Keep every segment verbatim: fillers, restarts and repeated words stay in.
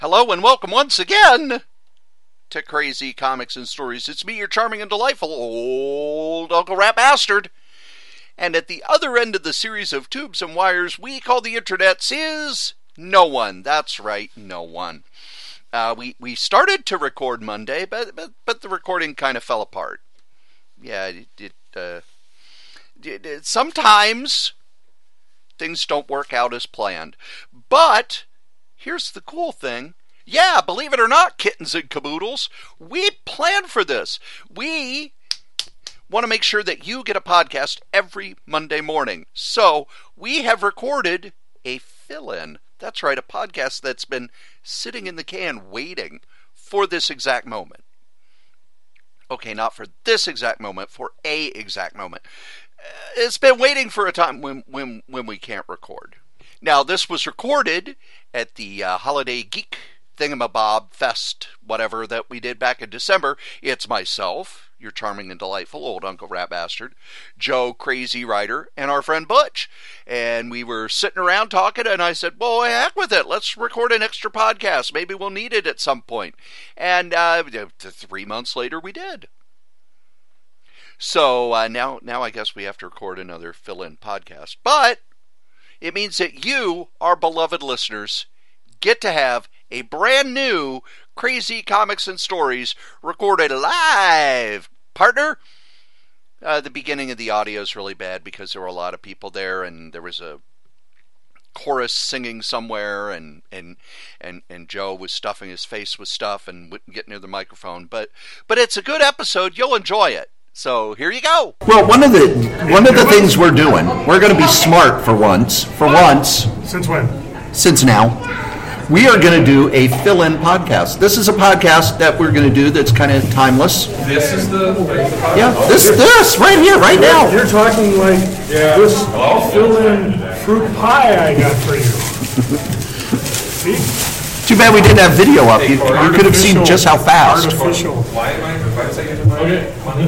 Hello and welcome once again to Crazy Comics and Stories. It's me, your charming and delightful old Uncle Rat Bastard. And at the other end of the series of tubes and wires we call the internets is no one. That's right, no one. Uh, we, we started to record Monday, but but, but the recording kind of fell apart. Yeah, it, it, uh, it, it sometimes things don't work out as planned. But here's the cool thing. Yeah, believe it or not, kittens and caboodles, we planned for this. We want to make sure that you get a podcast every Monday morning. So we have recorded a fill-in. That's right, a podcast that's been sitting in the can waiting for this exact moment. Okay, not for this exact moment, for a exact moment. It's been waiting for a time when when, when we can't record. Now, this was recorded at the uh, Holiday Geek Thingamabob Fest, whatever, that we did back in December. It's myself, your charming and delightful old Uncle Rat Bastard, Joe Crazy Writer, and our friend Butch. And we were sitting around talking, and I said, well, heck with it. Let's record an extra podcast. Maybe we'll need it at some point. And uh, three months later, we did. So uh, now, now I guess we have to record another fill-in podcast. But it means that you, our beloved listeners, get to have a brand new Crazy Comics and Stories recorded live. Partner, uh, the beginning of the audio is really bad because there were a lot of people there, and there was a chorus singing somewhere, and and and, and Joe was stuffing his face with stuff and wouldn't get near the microphone. But but it's a good episode. You'll enjoy it. So here you go. Well, one of the one of the things we're doing, we're going to be smart for once. For once. Since when? Since now. We are going to do a fill-in podcast. This is a podcast that we're going to do that's kind of timeless. This is the... Yeah, this, this, right here, right now. You're talking like yeah. this fill-in fruit pie I got for you. See? Too bad we didn't have video up. You, you could have seen just how fast. Artificial. Why am I... Why did I get to okay. Money?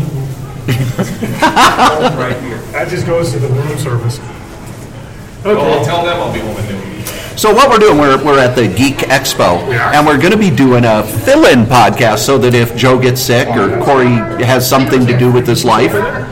Right here. That just goes to the room service. Okay. Well, I'll tell them I'll be home at noon. So what we're doing, we're we're at the Geek Expo, and we're going to be doing a fill-in podcast so that if Joe gets sick or Corey has something to do with his life,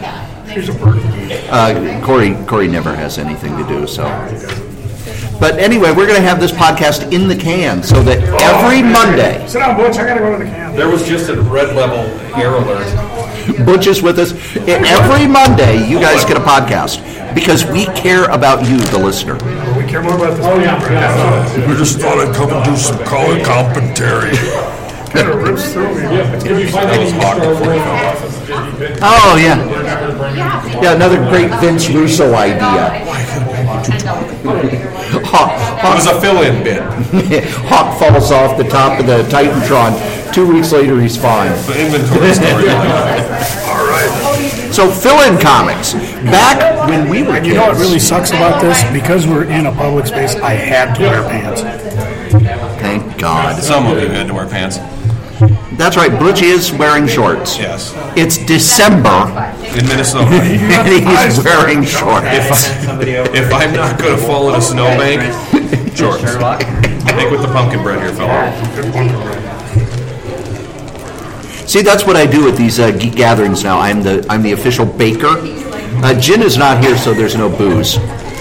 uh, Corey Corey never has anything to do. So, but anyway, we're going to have this podcast in the can so that every Monday. Sit down, Butch. I got to go to the can. There was just a red level hair alert. Butch is with us. Every Monday, you guys get a podcast because we care about you, the listener. We care more about this. Oh, yeah. yeah. We just thought I'd come and do some color commentary. Kind of rips through me. Oh, yeah. Yeah, another great Vince Russo idea. Hawk, Hawk, it was a fill-in bit. Hawk falls off the top of the Titantron. Two weeks later, he's fine. The inventory story. All right. So, fill-in comics. Back when we were and kids. You know what really sucks about this? Because we're in a public space, I had to wear pants. Thank God. Some of you had to wear pants. That's right. Butch is wearing shorts. Yes. It's December. In Minnesota. And he's wearing shorts. If, I, if I'm not going to fall in a snowbank, shorts. Make with the pumpkin bread here, fella. See, that's what I do at these uh, geek gatherings now. I'm the I'm the official baker. Uh, Jen is not here, so there's no booze.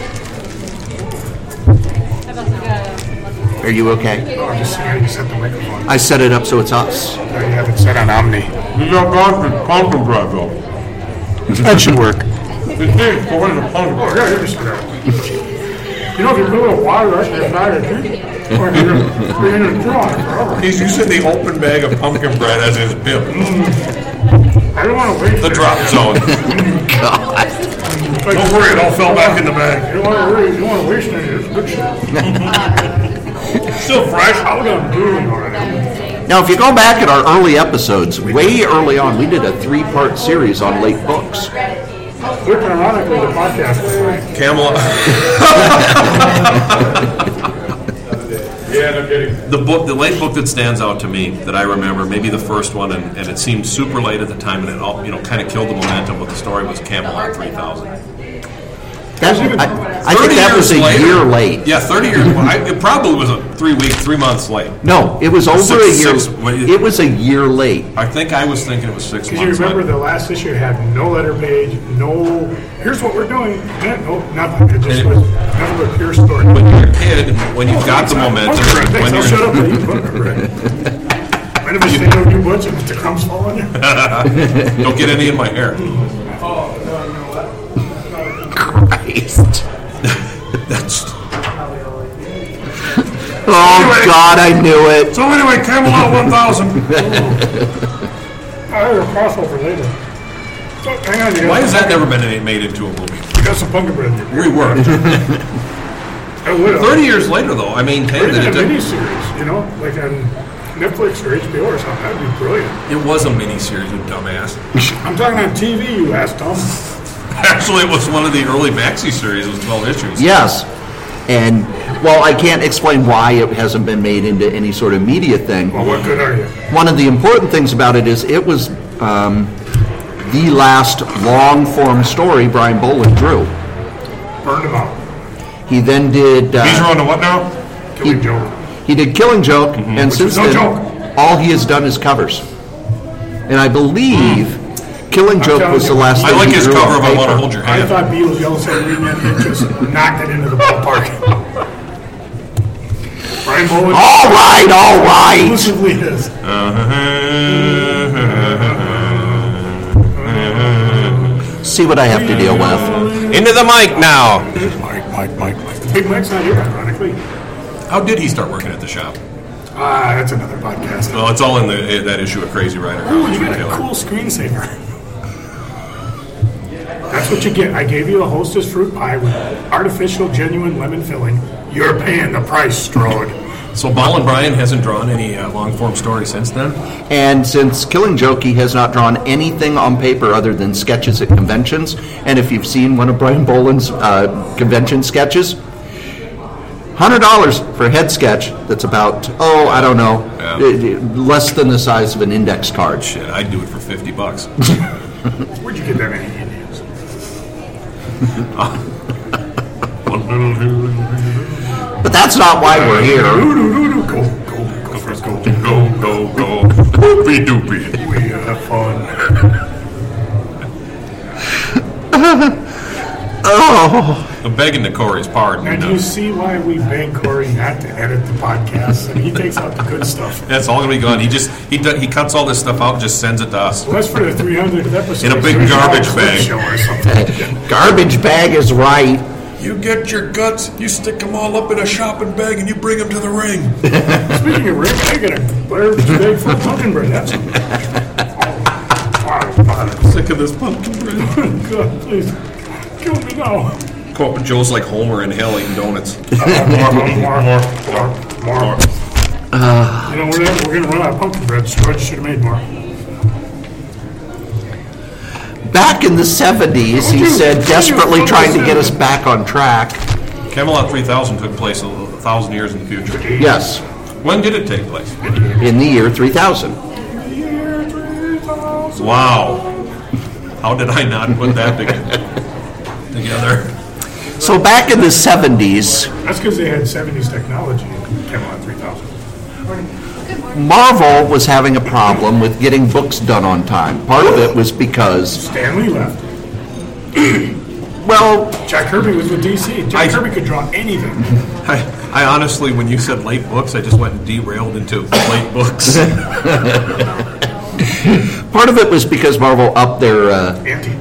Are you okay? Oh, just see how you set the microphone. I set it up so it's us. No, you have it set on Omni. You got pumpkin bread, though. That should work. It's big, but what is a pumpkin Oh, bread? yeah, you're just gonna... You know, if you put a little water, actually, it's not a drink. Or you're going to draw it forever. He's using the open bag of pumpkin bread as his bib. I don't want to waste The it. drop zone. God. Don't worry, it all fell back in the bag. You don't want to worry. You don't want to waste any of this good shit. Still fresh. I was going to do it already. Now, if you go back at our early episodes, way early on, we did a three-part series on late books. Which ironically, the podcast. Camelot. Yeah, no kidding. The book, the late book that stands out to me that I remember, maybe the first one, and, and it seemed super late at the time, and it all, you know, kind of killed the momentum of the story, was Camelot three thousand. That, I, I think that was a later, year late. Yeah, thirty years. I, it probably was a three week, three months late. No, it was over Six- a year. six- wait. It was a year late. I think I was thinking it was six Because months. you remember late. the last issue had no letter page, no, here's what we're doing. Yeah, no, nothing. It just And- was nothing but pure story. When you're a kid, when you've got the momentum, Thanks, when I'll you're shut up and eat butter bread. Mind if I stand over you, Butch, and let the crumbs fall on you? don't get any in my hair. Christ. That's Oh, God, I knew it. So anyway, Camelot one thousand. I have a crossover later. So, hang on, you got why has some that never been made into a movie? You got some pumpkin bread in your We worked. I would have. Thirty years later, though, I maintain Or that even it a did. miniseries, you know, like on Netflix or H B O or something. That'd be brilliant. It was a miniseries, you dumbass. I'm talking on T V, you ass Tom. Actually, it was one of the early maxi series. It was twelve issues. Yes. And, well, I can't explain why it hasn't been made into any sort of media thing. Well, what good are you? One of the important things about it is it was um, the last long-form story Brian Boland drew. Burned him out. He then did... Uh, He's on the what now? Killing joke. He did Killing Joke, and Which since was no then, joke. all he has done is covers. And I believe Killing Joke telling was the you. last I thing like he his drew cover on of I Want to paper. Hold Your I Hand. thought Beatles Yellow Submarine Man just knocked it into the ballpark. Brian Bowen All right, all right. exclusively his. See what I have to deal with. Into the mic now. Mike, Mike, Mike, Mike. Big Mike's not here, ironically. How did he start working at the shop? Ah, that's another podcast. Well, it's all in the, that issue of Crazy Rider. Ooh, you got a cool screensaver. That's what you get. I gave you a Hostess fruit pie with artificial, genuine lemon filling. You're paying the price, Strode. So Ball and Bryan hasn't drawn any uh, long form story since then. And since Killing Joke, he has not drawn anything on paper other than sketches at conventions. And if you've seen one of Brian Boland's uh, convention sketches, one hundred dollars for a head sketch that's about, oh, I don't know, Yeah. uh, less than the size of an index card. Shit, I'd do it for fifty bucks. Where'd you get that many Indians? But that's not why we're here. Go, go, go, first, go. Go, go, go. Doopy doopy. We have fun. Oh, I'm begging the Corey's pardon. And you you know. see why we beg Corey not to edit the podcast. And he takes out the good stuff. That's all gonna be gone. He just he do, he cuts all this stuff out and just sends it to us. Well, that's for the three hundredth episode. In a big So we should garbage all bag. Show or something. garbage bag is right. You get your guts, you stick them all up in a shopping bag, and you bring them to the ring. Speaking of Rick, I got a garbage bag full of pumpkin bread. That's oh, God. Sick of this pumpkin bread. God, please. Kill me now. Go up and Joe's like Homer in hell eating donuts. More, more, more, more, more. You know, we're, we're going to run out of pumpkin bread. George should have made more. Back in the seventies, he said, desperately trying to get us back on track. Camelot three thousand took place a, a thousand years in the future. Yes, When did it take place? in the year three thousand. Wow. How did I not put that together? together? So back in the seventies, That's because they had seventies technology in Camelot three thousand. Marvel was having a problem with getting books done on time. Part of it was because, Stan Lee left. well, Jack Kirby was with D C. Jack I- Kirby could draw anything. I, I honestly, when you said late books, I just went and derailed into late books. part of it was because Marvel upped their uh, Anti.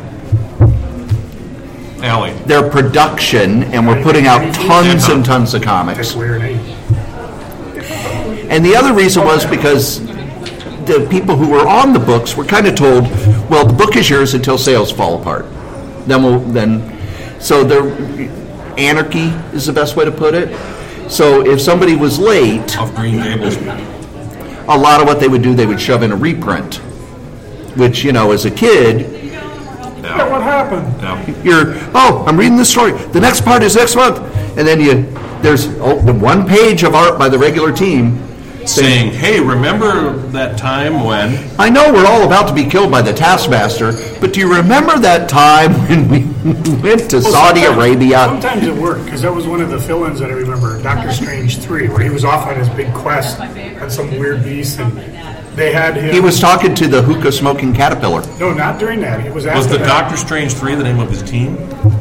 Allie. their production and were putting out tons and tons of comics. That's weird, eh? And the other reason was because the people who were on the books were kind of told, well, the book is yours until sales fall apart. Then we'll, then, so there, anarchy is the best way to put it. So if somebody was late, Of Green Gables. a lot of what they would do, they would shove in a reprint, which, you know, as a kid, Yeah, what happened? No. you're, oh, I'm reading this story. The next part is next month. And then you, there's oh, the one page of art by the regular team. saying, "Hey, remember that time when?" I know we're all about to be killed by the Taskmaster, but do you remember that time when we went to Well, Saudi sometimes- Arabia? Sometimes it worked, because that was one of the fill-ins that I remember, Doctor Strange three, where he was off on his big quest on some weird beast, and they had him... He was talking to the hookah-smoking caterpillar. No, not during that. It was after Was the that. Doctor Strange three the name of his team?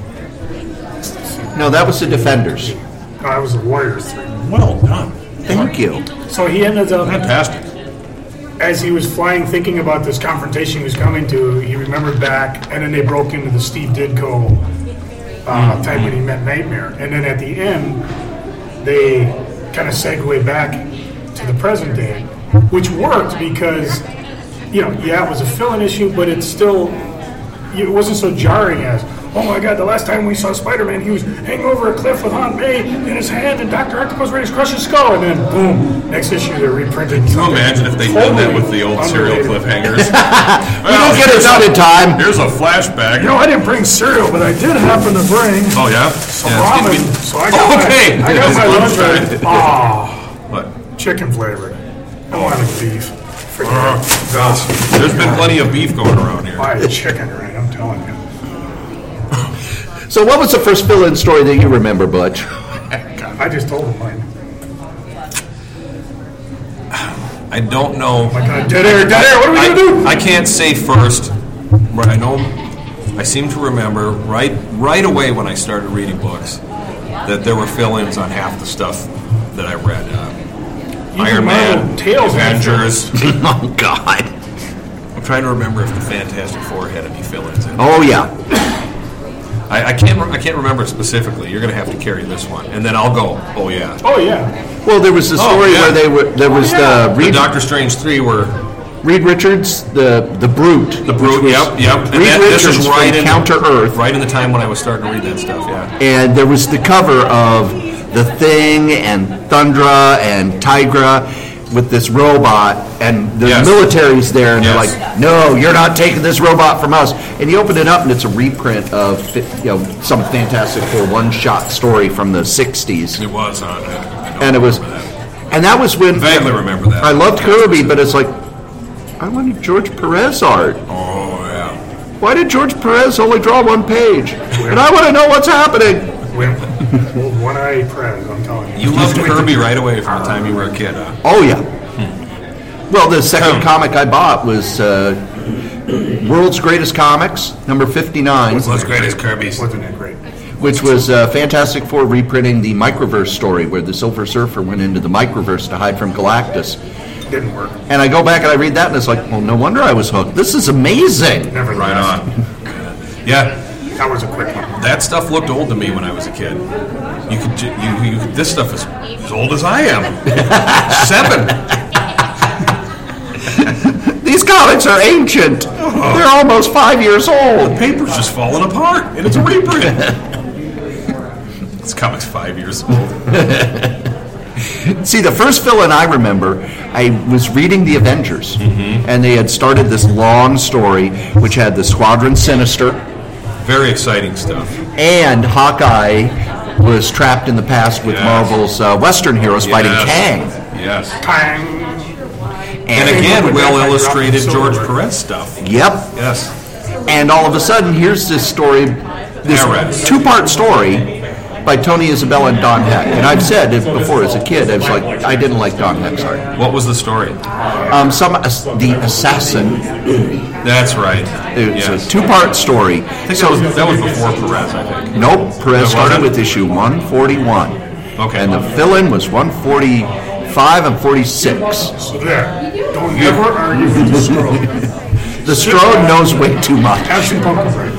No, that was the Defenders. No, that was the Warriors three. Well done. Thank you. So he ended up... Fantastic. As he was flying, thinking about this confrontation he was coming to, he remembered back, and then they broke into the Steve Ditko uh, time when he met Nightmare. And then at the end, they kind of segue back to the present day, which worked because, you know, yeah, it was a fill-in issue, but it's still, it wasn't so jarring as, oh my God, the last time we saw Spider-Man, he was hanging over a cliff with Aunt May in his hand, and Doctor Octopus ready to crush his skull, and then boom, next issue they're reprinted. Can you imagine if they'd done that with the old serial cliffhangers? We don't get it done in time. Here's a flashback. You know, I didn't bring cereal, but I did happen to bring Oh, yeah? some Yeah, ramen. it's So I got Okay. my, I got my lunch Lunchtime. ready. Ah, What? chicken flavored. I wanted beef. Forget Uh, it. gosh. There's been plenty of beef going around here. Buy chicken, right? I'm telling you. So what was the first fill-in story that you remember, Butch? I just told him mine. I don't know. My God, dead air, dead air. What are we I, gonna do? I can't say first, but I know, I seem to remember right right away when I started reading books that there were fill-ins on half the stuff that I read. Uh, Iron Marvel Man, Tales in Avengers. Oh, God. I'm trying to remember if the Fantastic Four had any fill-ins in it. Oh, yeah. I, I can't. re- I can't remember specifically. You're going to have to carry this one, and then I'll go. Oh yeah. Oh yeah. Well, there was the Oh, story yeah. where they were. There was yeah. the The Reed, Doctor Strange three were Reed Richards, the the Brute. the Brute. Yep, yep. And Reed that- this Richards is right from in Counter Earth, right in the time when I was starting to read that stuff. Yeah. and there was the cover of the Thing and Thundra and Tigra with this robot, and the Yes. military's there, and Yes. they're like, "No, you're not taking this robot from us." And you open it up, and it's a reprint of you know some Fantastic Four one-shot story from the sixties, It was on it. and it was, and that was when Vaguely remember that. I loved Kirby, but it's like, I wanted George Perez art. Oh yeah. Why did George Perez only draw one page? And I want to know what's happening. Wimp. One eye Prez, I'm telling you. You loved Kirby right away from the time you were a kid, huh? Oh, yeah. Well, the second comic I bought was uh, World's Greatest Comics, number fifty-nine, What's great as Kirby's. Wasn't it great? which was uh, Fantastic Four reprinting the Microverse story where the Silver Surfer went into the Microverse to hide from Galactus. Didn't work. And I go back and I read that, and it's like, well, no wonder I was hooked. This is amazing. Never Right on. Yeah, That was a quick one. that stuff looked old to me when I was a kid. You could, ju- you, you this stuff is as old as I am. Seven. These comics are ancient. They're almost five years old. The paper's just falling apart, and it's a reprint. This comic's five years old. See, the first fill-in I remember, I was reading The Avengers, and they had started this long story which had the Squadron Sinister, Very exciting stuff. and Hawkeye was trapped in the past with Yes. Marvel's uh, Western heroes fighting Yes. Kang. Yes. Bang. And And, again, well-illustrated George Perez stuff. yep. Yes. And all of a sudden, here's this story, this Perez. two-part story by Tony Isabella and Don Heck. And I've said it before as a kid, I was like, I didn't like Don Heck's art. What was the story? Um, some the assassin. That's right. It's Yes. a two-part story. I think that was, that was before Perez, I think. Nope, Perez was started it? with issue one forty-one. Okay. And the fill-in was one forty-five and forty-six. So there. Don't ever argue with the Strode. The Strode knows way too much. Have some pumpkin bread.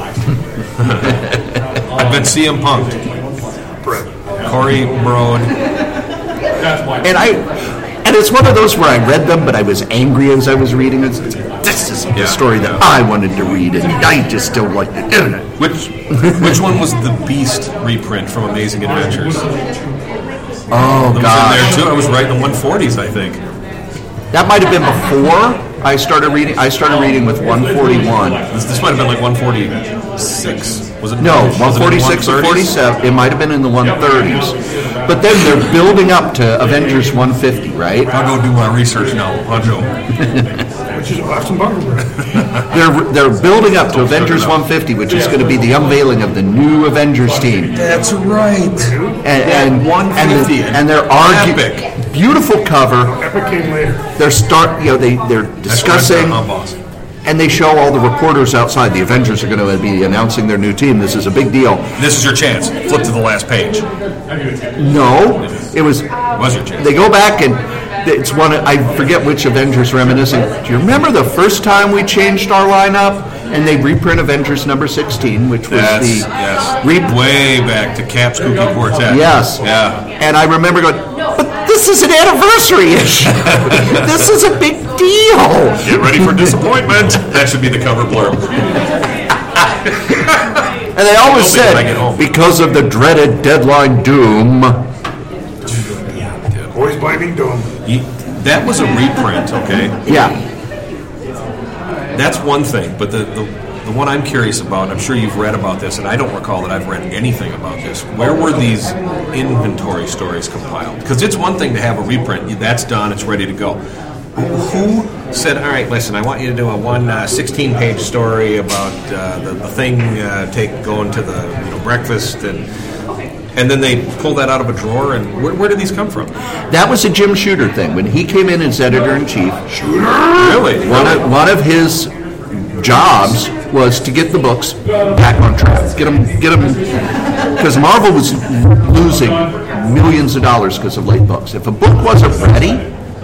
I've been C M Punk'd. Bread. Corey Broad. And I, and it's one of those where I read them, but I was angry as I was reading it. This isn't Yeah, the story that yeah. I wanted to read, and I just don't like it. Which which one was the Beast reprint from Amazing Adventures? Oh, That was in God. there too. I was right in the one forties, I think. That might have been before I started reading. I started reading with one forty-one. This, this might have been like one forty-six. Was it No, was it in one forty-six the and one thirties? forty-seven. It might have been in the one thirties. But then they're building up to Avengers one fifty, right? I'll go do my research now, Honcho. Which is have some bunker bread. They're they're building up to Avengers one fifty, which is going to be the unveiling of the new Avengers team. That's right. And and one fifty. and, and they're arguing. Epic. Beautiful cover. Epic came later. They're start. You know, they they're discussing. That's boss. And they show all the reporters outside. The Avengers are going to be announcing their new team. This is a big deal. This is your chance. Flip to the last page. No, it was. Was your chance? They go back and it's one. I forget which Avengers reminiscing. Do you remember the first time we changed our lineup and they reprint Avengers number sixteen, which was That's, the yes. rep- way back to Cap's Kooky Quartet. Yes. Yeah. And I remember going, but this is an anniversary issue. This is a big deal. Get ready for disappointment. That should be the cover blurb. And they always They'll be bringing it said, home. because of the dreaded deadline doom. Boys blaming Doom. Ye- That was a reprint, okay? Yeah. That's one thing, but the, the the one I'm curious about, I'm sure you've read about this, and I don't recall that I've read anything about this. Where were these inventory stories compiled? Because it's one thing to have a reprint. That's done. It's ready to go. Who said, all right, listen, I want you to do a one uh, sixteen-page story about uh, the, the thing uh, take going to the you know, breakfast, and and then they pull that out of a drawer, and where, where did these come from? That was a Jim Shooter thing. When he came in as editor-in-chief, Really? one of, one of his jobs was to get the books back on track. Get them, get them, because Marvel was losing millions of dollars because of late books. If a book wasn't ready,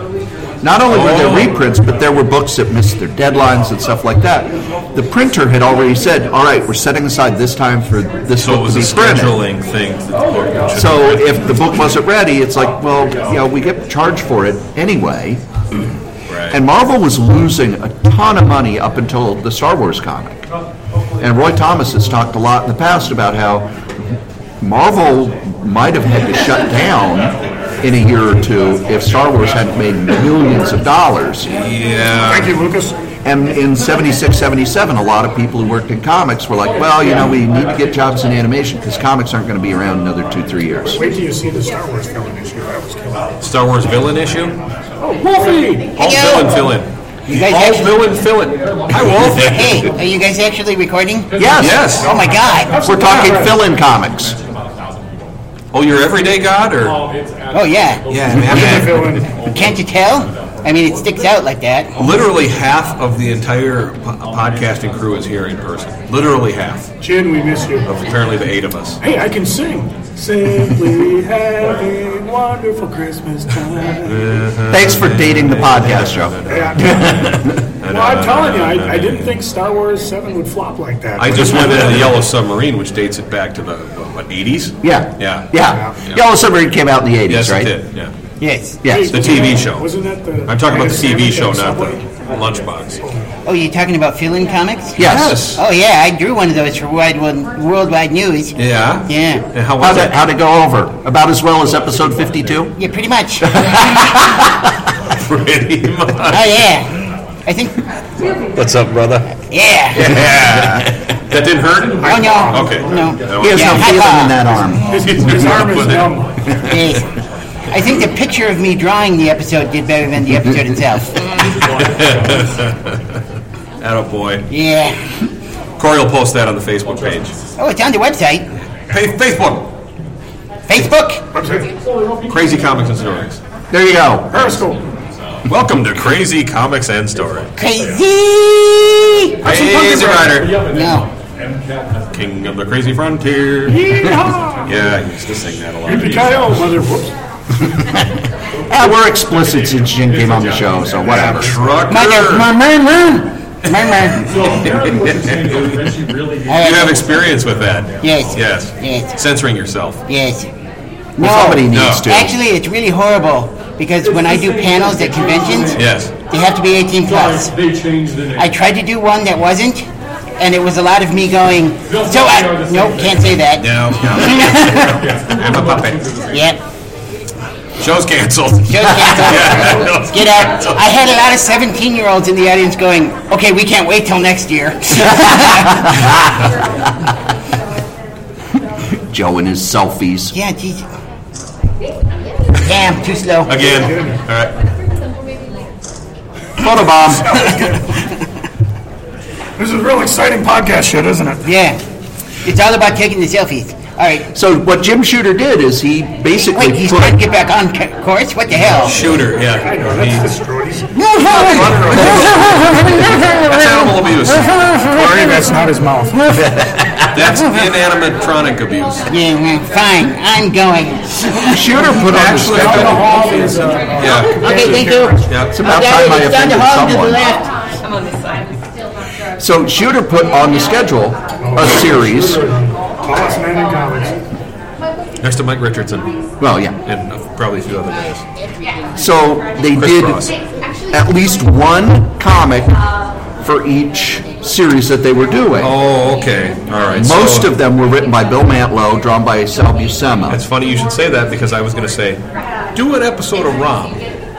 not only were there reprints, but there were books that missed their deadlines and stuff like that. The printer had already said, all right, we're setting aside this time for this So it book was to a be printed. scheduling thing. that the book should So if the book wasn't ready, it's like, well, you know, we get charged for it anyway. Right. And Marvel was losing a ton of money up until the Star Wars comic. And Roy Thomas has talked a lot in the past about how Marvel might have had to shut down in a year or two if Star Wars hadn't made millions of dollars. Yeah. Thank you, Lucas. And in seventy-six, seventy-seven, a lot of people who worked in comics were like, well, you know, we need to get jobs in animation because comics aren't going to be around another two, three years. Wait till you see the Star Wars villain issue. That was killer. Star Wars villain issue? Oh, Wolfie! All Hello. villain fill in. You guys All actually, villain fill in. Hi, Wolf. hey, are you guys actually recording? Yes. Yes. Oh my God! We're talking fill-in comics. Oh, your everyday god, or? Oh yeah. Yeah, man. Villain. Can't you tell? I mean, it sticks out like that. Literally half of the entire po- podcasting crew is here in person. Literally half. Jin, we miss you. Of apparently the eight of us. Hey, I can sing. Simply having wonderful Christmas time. Thanks for dating the podcast show. Yeah. Well, I'm telling you, I, I didn't think Star Wars seven would flop like that. I just went into the Yellow Submarine, which dates it back to the, what, what eighties? Yeah. Yeah. Yeah. Yellow Submarine came out in the eighties, Yes, right? it did, yeah. Yes. Yes. The T V show. Wasn't that the? I'm talking about the T V show, Salmon not Subway? the lunchbox. Oh, you're talking about fill-in comics? Yes. Oh yeah, I drew one of those for Wide Worldwide News. Yeah? Yeah. And how How'd was it, it? how'd it go over? About as well as episode fifty-two? Yeah, pretty much. Pretty much. Oh yeah. I think. What's up, brother? Yeah. That didn't hurt? Oh no. Okay. No. He has Yeah, no high feeling five. in that arm. His, his arm is numb. Yes. I think the picture of me drawing the episode did better than the episode itself. Attaboy. Yeah. Corey will post that on the Facebook page. Oh, it's on the website. Hey, Facebook. Facebook. Crazy Comics and Stories. There you go. Periscope. Welcome to Crazy Comics and Stories. Crazy. Crazy Rider. No. King of the Crazy Frontier. Yeehaw! Yeah, I used to sing that a lot. Yippee-ki-yo, mother. Whoops. Yeah, we're explicit since Jim came on the show, so whatever. Trucker. Mother. Murmur. Murmur. You have experience with that. Yes. Yes. Yes. Censoring yourself. Yes. Well, somebody needs No. to. Actually, it's really horrible because when I do panels at conventions, Yes. they have to be eighteen plus. They changed the name. I tried to do one that wasn't, and it was a lot of me going, so I, nope, can't say that. No. I'm a puppet. Yep. Show's canceled. Show's canceled. Get out. I had a lot of seventeen-year-olds in the audience going, okay, we can't wait till next year. Joe and his selfies. Yeah, geez. Damn, too slow. Again. All right. Photobomb. This is a real exciting podcast shit, isn't it? Yeah. It's all about taking the selfies. All right. So what Jim Shooter did is he basically Wait, he's put... trying to get back on ca- course? What the hell? Shooter, yeah. I know, that's destroyed. That's animal abuse. Sorry, that's not his mouth. That's inanimatronic abuse. Yeah, well, fine. I'm going. Shooter put on the Actually, schedule. Hall is, uh, Yeah. Okay, thank you. Yeah. It's about Okay, time I it's down the offended hall to the someone. left. I'm on this side. So Shooter put on the schedule a series. tallest man in comics. Next to Mike Richardson Well, yeah. and uh, probably a few other guys. So they Chris did Cross. at least one comic for each series that they were doing. Oh, okay. All right. Most so, of them were written by Bill Mantlo, drawn by Sal Buscema. It's funny you should say that because I was going to say, do an episode of ROM.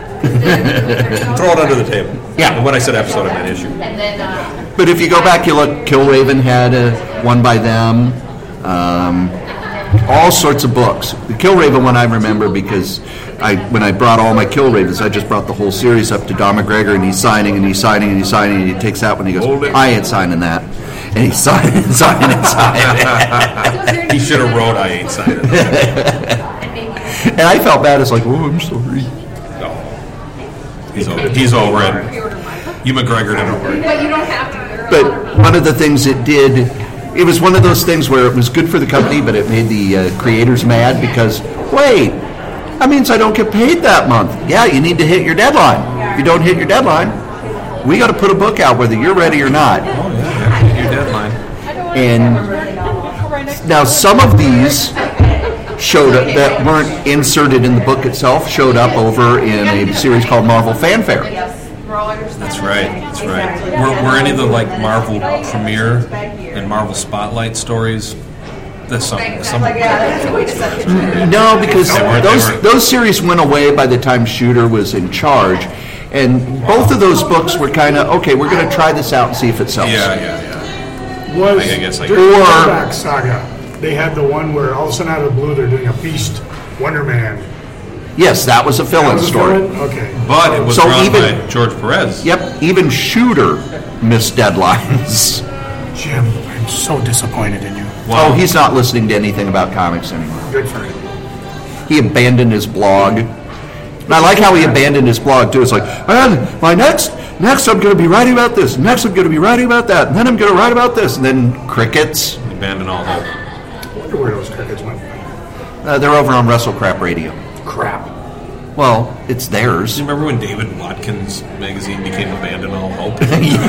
Throw it under the table. Yeah. And when I said episode, I meant issue. But if you go back, you look, Killraven had a, one by them. Um, all sorts of books. The Killraven one I remember because I when I brought all my Killravens, I just brought the whole series up to Don McGregor, and he's signing, and he's signing, and he's signing, and he takes that one, and he Hold goes, it. I ain't signing that. And he's signing and signing and signing. He should have wrote, I ain't signing. And I felt bad. It's like, oh, I'm sorry. No. He's over, he's over it. You McGregor didn't over it. But you don't have to. But one of the things it did, it was one of those things where it was good for the company, but it made the uh, creators mad because, wait, that means I don't get paid that month. Yeah, you need to hit your deadline. If you don't hit your deadline, we got to put a book out whether you're ready or not. Oh, yeah. Hit your deadline. And now some of these showed up that weren't inserted in the book itself, showed up over in a series called Marvel Fanfare. That's right. That's right. Were, were any of the like Marvel premiere and Marvel Spotlight stories? That's some. some No, because They weren't- they those weren't. those series went away by the time Shooter was in charge, and both of those books were kind of okay. We're going to try this out and see if it sells. yeah, yeah, yeah. Was I guess I- during the Or- Throwback Saga, they had the one where all of a sudden out of the blue they're doing a Beast Wonder Man. Yes, that was a That fill-in was a story. fill-in? Okay. But it was So drawn even- by George Perez. Yep, even Shooter missed deadlines. Jim, I'm so disappointed in you. Oh, he's not listening to anything about comics anymore. Good for him. He abandoned his blog. And I like how he abandoned his blog too. It's like, man, my next, next I'm going to be writing about this. Next I'm going to be writing about that. And then I'm going to write about this. And then crickets. Abandoned all hope. I wonder where those crickets went. Uh, they're over on WrestleCrap Radio. Crap. Well, it's theirs. Do you remember when David Watkins magazine became Abandon All Hope?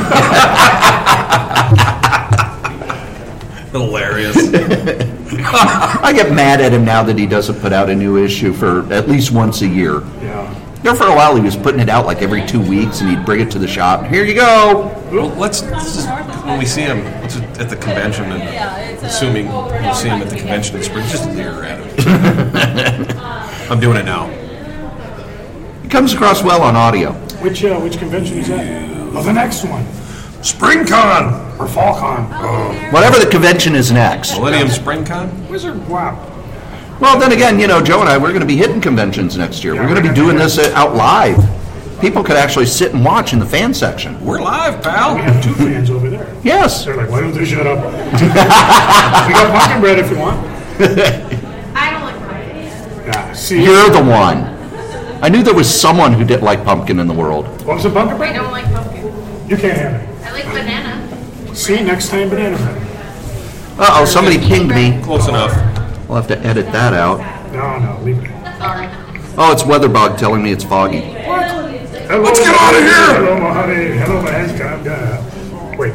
Hilarious. I get mad at him now that he doesn't put out a new issue for at least once a year. Yeah. There for a while he was putting it out like every two weeks, and he'd bring it to the shop. Here you go. Well, let's, let's just, when we see him let's just, at the convention, and assuming we'll see him at the convention in spring, just leer at him. I'm doing it now. It comes across well on audio. Which uh, which convention is that? Oh, the next one. SpringCon or FallCon. Oh. Whatever the convention is next. Millennium SpringCon? Wizard Wow. Well, then again, you know, Joe and I, we're going to be hitting conventions next year. Yeah, We're going to we're be gonna doing be- this uh, out live. People could actually sit and watch in the fan section. We're live, We pal. have two fans over there. Yes. They're like, why don't they shut up? We got pumpkin bread if you want. I don't like pumpkin. Yeah. See, You're the one. I knew there was someone who didn't like pumpkin in the world. want some pumpkin I bread? don't like pumpkin. You can't have it. I like banana. See, next time banana bread. Uh-oh, somebody pinged me. Close enough. We'll have to edit that out. No, no, leave it. Sorry. Oh, it's Weatherbug telling me it's foggy. Hello, Let's get out of here! Hello, my honey. Hello, my hands. Calm down. Wait.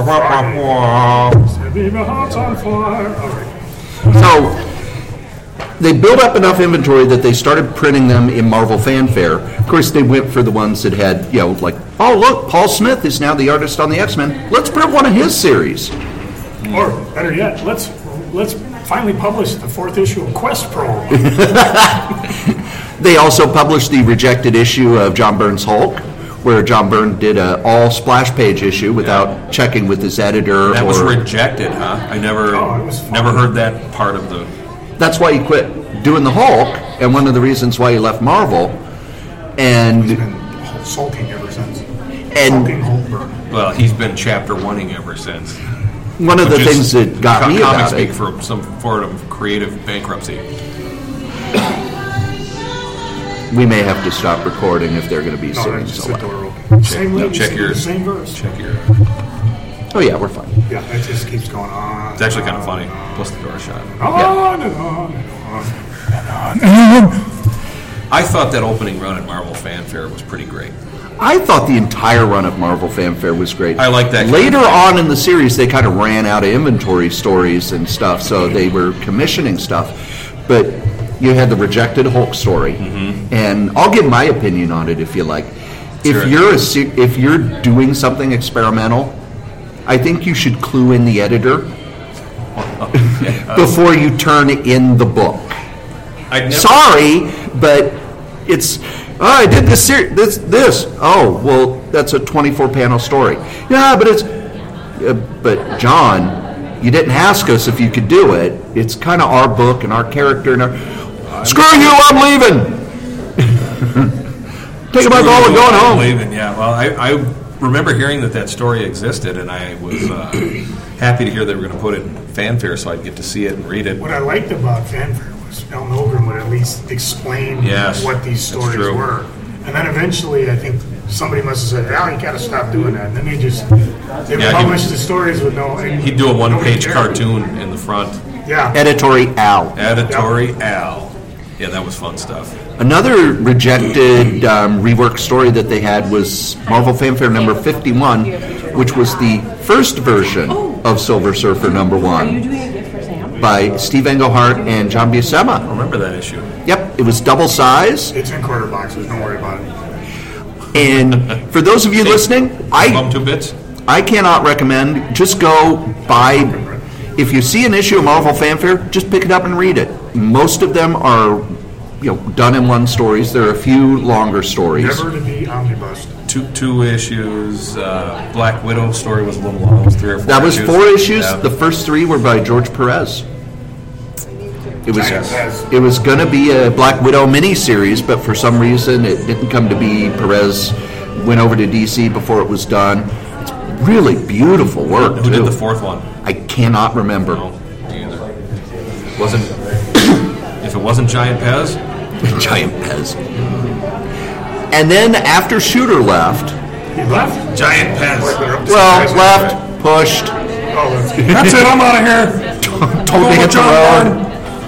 Leave my heart's on fire. All right. So they built up enough inventory that they started printing them in Marvel Fanfare. Of course, they went for the ones that had, you know, like, oh, look, Paul Smith is now the artist on the X-Men. Let's print one of his series. Or better yet, let's let's finally publish the fourth issue of Quest Pro. They also published the rejected issue of John Byrne's Hulk, where John Byrne did a all splash page issue without checking with his editor. That or, was rejected, huh? I never, Oh, it was fun. never heard that part of the. That's why he quit doing the Hulk, and one of the reasons why he left Marvel. And He's been sulking ever since. And sulking Hulkburg. Well, he's been chapter one-ing ever since. one of the Which is things that got co- me comic about speak it, for some sort of creative bankruptcy. we may have to stop recording if they're going to be No, singing that's just so the door loud. open. Same no, lady, check singing your- the same verse. Check your. Oh yeah, we're fine. Yeah, it just keeps going on. It's actually kind of funny. Plus the door shut. On and on and on. I thought that opening run at Marvel Fanfare was pretty great. I thought the entire run of Marvel Fanfare was great. I like that. Later on in the series, they kind of ran out of inventory stories and stuff, so they were commissioning stuff. But you had the Rejected Hulk story, Mm-hmm. and I'll give my opinion on it if you like. Sure. If you're a se- if you're doing something experimental, I think you should clue in the editor before you turn in the book. I'd never, Sorry, but it's. Oh, I did this, ser- this. This. Oh, well, that's a twenty-four panel story. Yeah, but it's. Uh, but John, you didn't ask us if you could do it. It's kind of our book and our character and our. Screw you! I'm leaving. Take my ball and going I'm home. leaving, yeah. Well, I, I remember hearing that that story existed, and I was uh, happy to hear they were going to put it in Fanfare so I'd get to see it and read it. What I liked about Fanfare was Al Milgrom would at least explain Yes, what these that's stories true. were. And then eventually, I think somebody must have said, Al, you got to stop doing that. And then they just they Yeah, he- published the stories with no... and He'd do a nobody one-page cared. cartoon in the front. Yeah. Editory Al. Editory Al. Yeah, that was fun stuff. Another rejected um, rework story that they had was Marvel Fanfare number fifty-one, which was the first version of Silver Surfer number one by Steve Englehart and John Buscema. I remember that issue. Yep, it was double size. It's in quarter boxes. Don't worry about it. And for those of you listening, I Bum two bits? I cannot recommend. Just go buy. If you see an issue of Marvel Fanfare, just pick it up and read it. Most of them are, you know, done in one stories. There are a few longer stories. Never to be omnibused. Two two issues. Uh, Black Widow story was a little long. It was three or four That was issues. four issues. Yeah. The first three were by George Perez. It was Giant Pez. it was going to be a Black Widow miniseries, but for some reason it didn't come to be. Perez went over to D C before it was done. It's really beautiful work Who too. did the fourth one? I cannot remember. No, me either. Wasn't if it wasn't Giant Pez? Giant Pez. And then after Shooter left, He left? Giant Pez. well, left, pushed, Oh, that's good. That's it. I'm out of here. told to hit the road.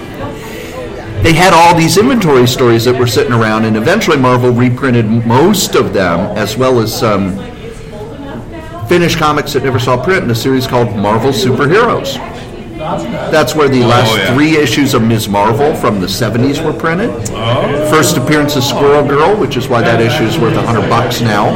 They had all these inventory stories that were sitting around, and eventually Marvel reprinted most of them, as well as some finished comics that never saw print in a series called Marvel Superheroes. That's where the last yeah. three issues of Miz Marvel from the seventies were printed. First appearance of Squirrel Girl, which is why that issue is worth a hundred bucks now.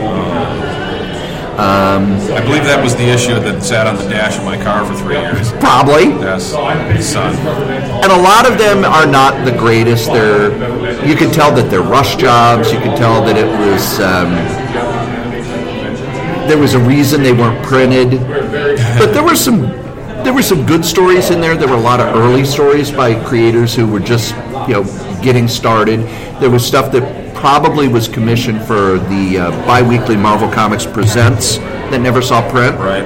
I believe that was the issue that sat on the dash of my car for three years. Probably. Yes, son. And a lot of them are not the greatest. They're, you can tell that they're rush jobs. You can tell that it was, um, there was a reason they weren't printed. But there were some, there were some good stories in there. There were a lot of early stories by creators who were just, you know, getting started. There was stuff that probably was commissioned for the uh, bi-weekly Marvel Comics Presents that never saw print. Right.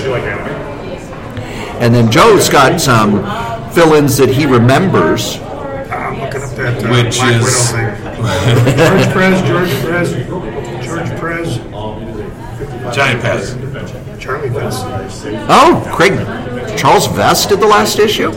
And then Joe's got some fill-ins that he remembers. I'm looking up that uh, Which Black is- Widow thing. George Perez, George Perez, George Perez, Giant Pez. Charlie Vess. Oh, Craig Charles Vest did the last issue?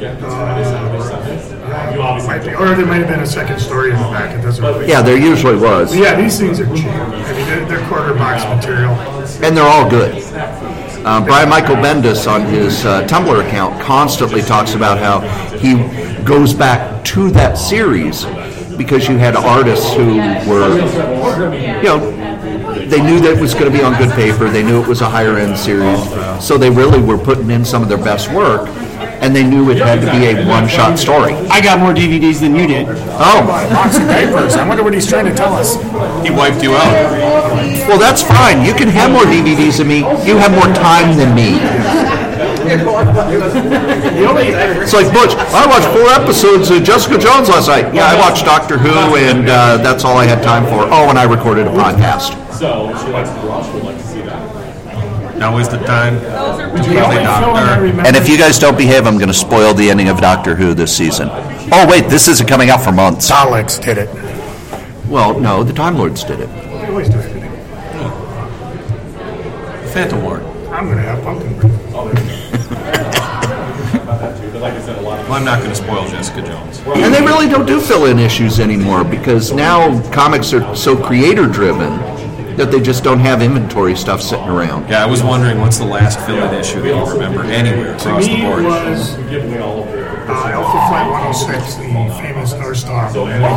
Might be, or there might have been a second story in the back. It doesn't really. Yeah, there usually was. Yeah, these things are cheap. I mean, they're, they're quarter box material. And they're all good. Uh, Brian Michael Bendis on his uh, Tumblr account constantly talks about how he goes back to that series because you had artists who were, you know, they knew that it was going to be on good paper. They knew it was a higher end series. So they really were putting in some of their best work. And they knew it had to be a one-shot story. I got more D V Ds than you did. Oh, Box of diapers. I wonder what he's trying to tell us. He wiped you out. well, that's fine. You can have more D V Ds than me. You have more time than me. The only, It's like, Butch, I watched four episodes of Jessica Jones last night. Yeah, I watched Doctor Who, and uh, that's all I had time for. Oh, and I recorded a podcast. So, she likes the Ross would like to see that. Now is the time. the only film I remember. And if you guys don't behave, I'm going to spoil the ending of Doctor Who this season. Oh, wait, this isn't coming out for months. Daleks did it. Well, no, the Time Lords did it. They always do it. Phantom Lord. I'm going to have pumpkin bread. Well, I'm not going to spoil Jessica Jones. And they really don't do fill-in issues anymore because now comics are so creator-driven that they just don't have inventory stuff sitting around. Yeah, I was wondering what's the last fill-in issue that you remember anywhere To across the me, it board. was uh, Alpha Flight one oh six, the famous North Star.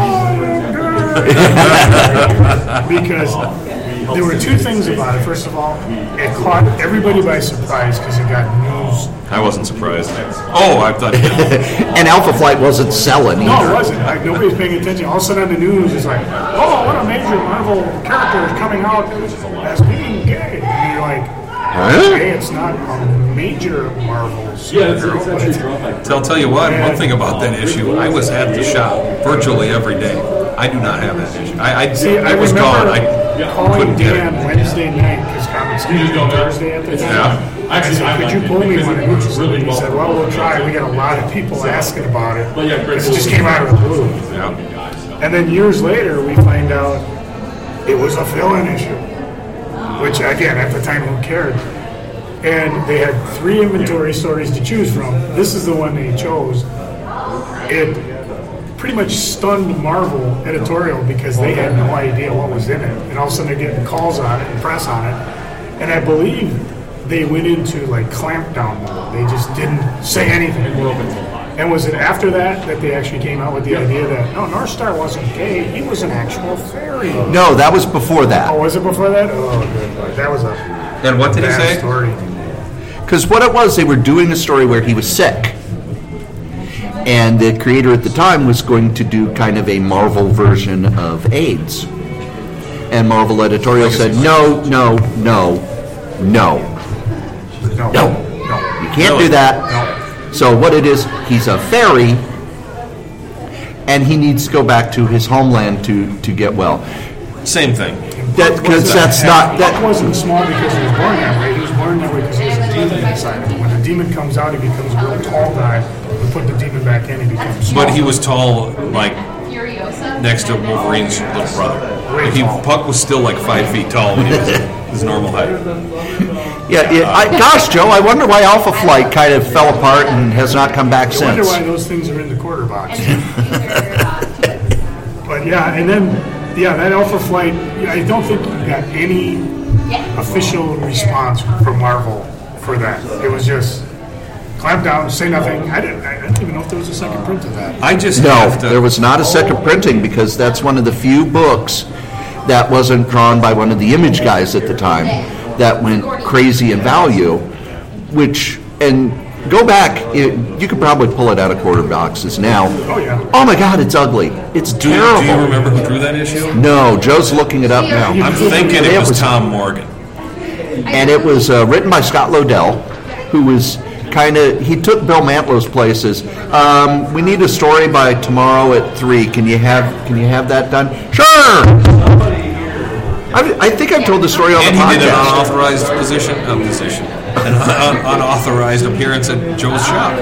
Because there were two things about it. First of all, it caught everybody by surprise because it got news. I wasn't surprised. Oh, I thought. And Alpha Flight wasn't selling either. No, it wasn't. Like, nobody's paying attention. All of a sudden on the news, it's like, oh, what a major Marvel character is coming out as being gay. And you're like, okay, it's not a major Marvel superhero, but it's So I'll tell you what, one thing about that issue, I was at the shop virtually every day. I do not have that issue. I, I, See, I it was gone. remember I calling couldn't get Dan it. Wednesday night because Comics Came on Thursday at the time. Yeah. I said, could you pull me one? And he said, well, we'll try. We got a lot of people asking about it because it just came out of the blue. Yeah. And then years later, we find out it was a fill-in issue, which again, at the time, who cared? And they had three inventory stories to choose from. This is the one they chose. It pretty much stunned Marvel editorial because they had no idea what was in it. And all of a sudden they're getting calls on it and press on it. And I believe they went into like clampdown mode. They just didn't say anything. And was it after that that they actually came out with the idea that, no, North Star wasn't gay, he was an actual fairy? No, that was before that. Oh, was it before that? Oh, good. That was a And what did he bad say? story. Because what it was, they were doing a story where he was sick. And the creator at the time was going to do kind of a Marvel version of AIDS. And Marvel editorial said, no, no, no, no. No. No. No. You can't do that. So what it is, he's a fairy, and he needs to go back to his homeland to, to get well. Same thing. That because that's not Buck that. wasn't small because he was born that way. He was born that way because he has a demon inside him. When the demon comes out, he becomes a real tall guy. We put the demon back in, he becomes small. But he was tall, like Furiosa. next to Wolverine's little brother. Like, he, Puck was still like five feet tall when he was his normal height. Yeah, yeah I, gosh, Joe, I wonder why Alpha Flight kind of fell apart and has not come back I wonder since. why those things are in the quarter box. But yeah, and then, yeah, that Alpha Flight, I don't think you got any official response from Marvel for that. It was just clamp down, say nothing. I didn't, I didn't even know if there was a second print of that. I just No, have to. there was not a second printing because that's one of the few books that wasn't drawn by one of the image guys at the time that went crazy in value, which, and go back, it, you could probably pull it out of quarter boxes now. Oh, yeah. Oh my God, it's ugly. It's do, you, terrible. do you remember who drew that issue? No, Joe's looking it up now. I'm thinking it was Tom Morgan. And it was uh, written by Scott Lobdell, who was kind of, he took Bill Mantlow's places. Um, we need a story by tomorrow at three. Can you have Can you have that done? Sure. I, I think I've told the story on And the he did an podcast. unauthorized position, uh, position, an un- unauthorized appearance at Joe's shop.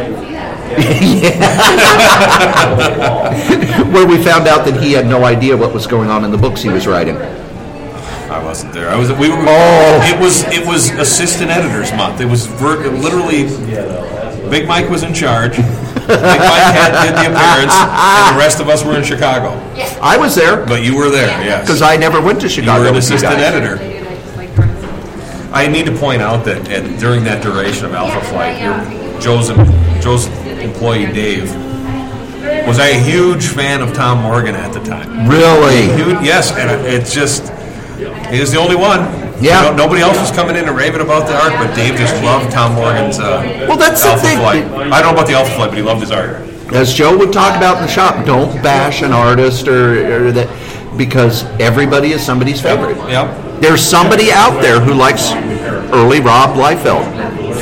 Where we found out that he had no idea what was going on in the books he was writing. I wasn't there. I was. We were. Oh. It was. It was assistant editors month. It was ver- literally. Big Mike was in charge. Big Mike had did the appearance, and the rest of us were in Chicago. I was there But you were there, yes. because I never went to You Chicago were an with you assistant guys. editor. I need to point out that at, during that duration of Alpha Flight, your, Joe's Joe's employee Dave was a huge fan of Tom Morgan at the time. Really? Huge, yes, and it- it's just he was the only one. Yeah. You know, nobody else was coming in and raving about the art, but Dave just loved Tom Morgan's uh, Well, that's the Alpha thing. Flight. I don't know about the Alpha Flight, but he loved his art. As Joe would talk about in the shop, don't bash an artist or, or that because everybody is somebody's favorite. Yep. There's somebody out there who likes early Rob Liefeld.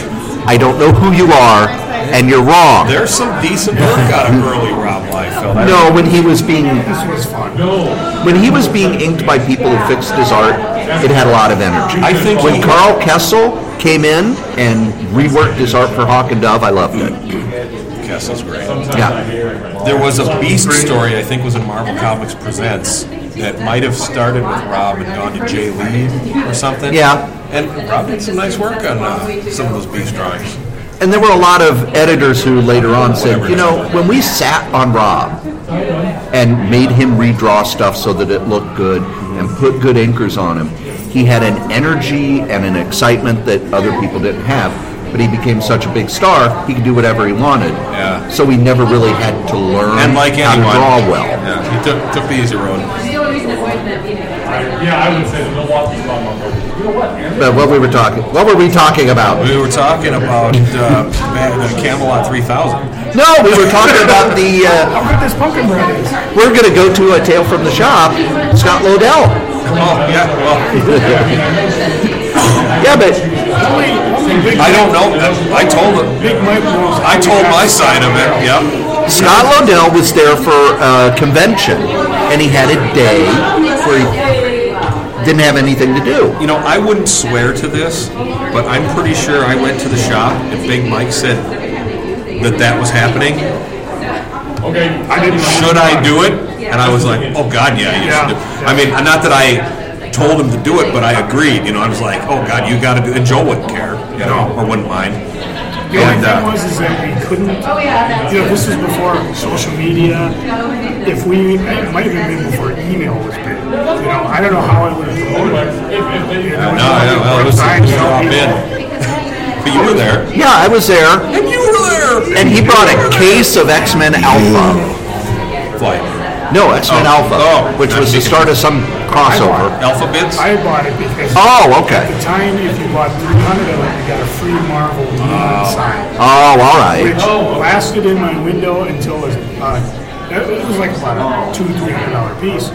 I don't know who you are, and you're wrong. There's some decent work out of early Rob Liefeld. I No, when he was being This was fun. when he was being inked by people who fixed his art, it had a lot of energy. I think When he- Carl Kessel came in and reworked his art for Hawk and Dove, I loved it. Kessel's great. Yeah. There was a Beast story, I think was in Marvel Comics Presents, that might have started with Rob and gone to Jay Lee or something. Yeah. And Rob did some nice work on uh, some of those Beast drawings. And there were a lot of editors who later on said, you know, when we sat on Rob and made him redraw stuff so that it looked good and put good inkers on him, he had an energy and an excitement that other people didn't have. But he became such a big star, he could do whatever he wanted. Yeah. So he never really had to learn And like how anyone, to draw well. Yeah, he took took the easy road. Yeah, I would say the Milwaukee problem. You know what, man? But what we were talking, what were we talking about? We were talking about uh, the Camelot three thousand. No, we were talking about the. Uh, How good this pumpkin bread is. we're going to go to a tale from the shop, Scott Lodell. Oh yeah, well, Yeah, but Only, only Big I don't Mike- know. I told him. Big Mike knows. I told my side of it. Yep. Scott Lodell was there for a convention, and he had a day where he didn't have anything to do. You know, I wouldn't swear to this, but I'm pretty sure I went to the shop and Big Mike said that that was happening. Okay. I didn't know. Should I do it? And I was like, oh God, yeah, you should do it. I mean, not that I told him to do it, but I agreed. You know, I was like, oh God, you got to do it. And Joe wouldn't care, you know, or wouldn't mind. The only And, thing uh, was is that we couldn't, you know, this was before social media. If we, it might have even been before email was big. You know, I don't know how I would have promoted it. You know, No, yeah, well, it was signs, it was you know, drop people- in. But you were there. Yeah, I was there, And you were there. and he brought a case of X-Men Alpha. Flight. No, X-Men Oh, Alpha, oh, which was the that's start of some crossover. Alpha Bits? I bought it because Oh, at okay. the time, if you bought three hundred of them, you got a free Marvel neon sign, Oh, all right. which lasted in my window until it was, uh, it was like about a two, three hundred dollar piece.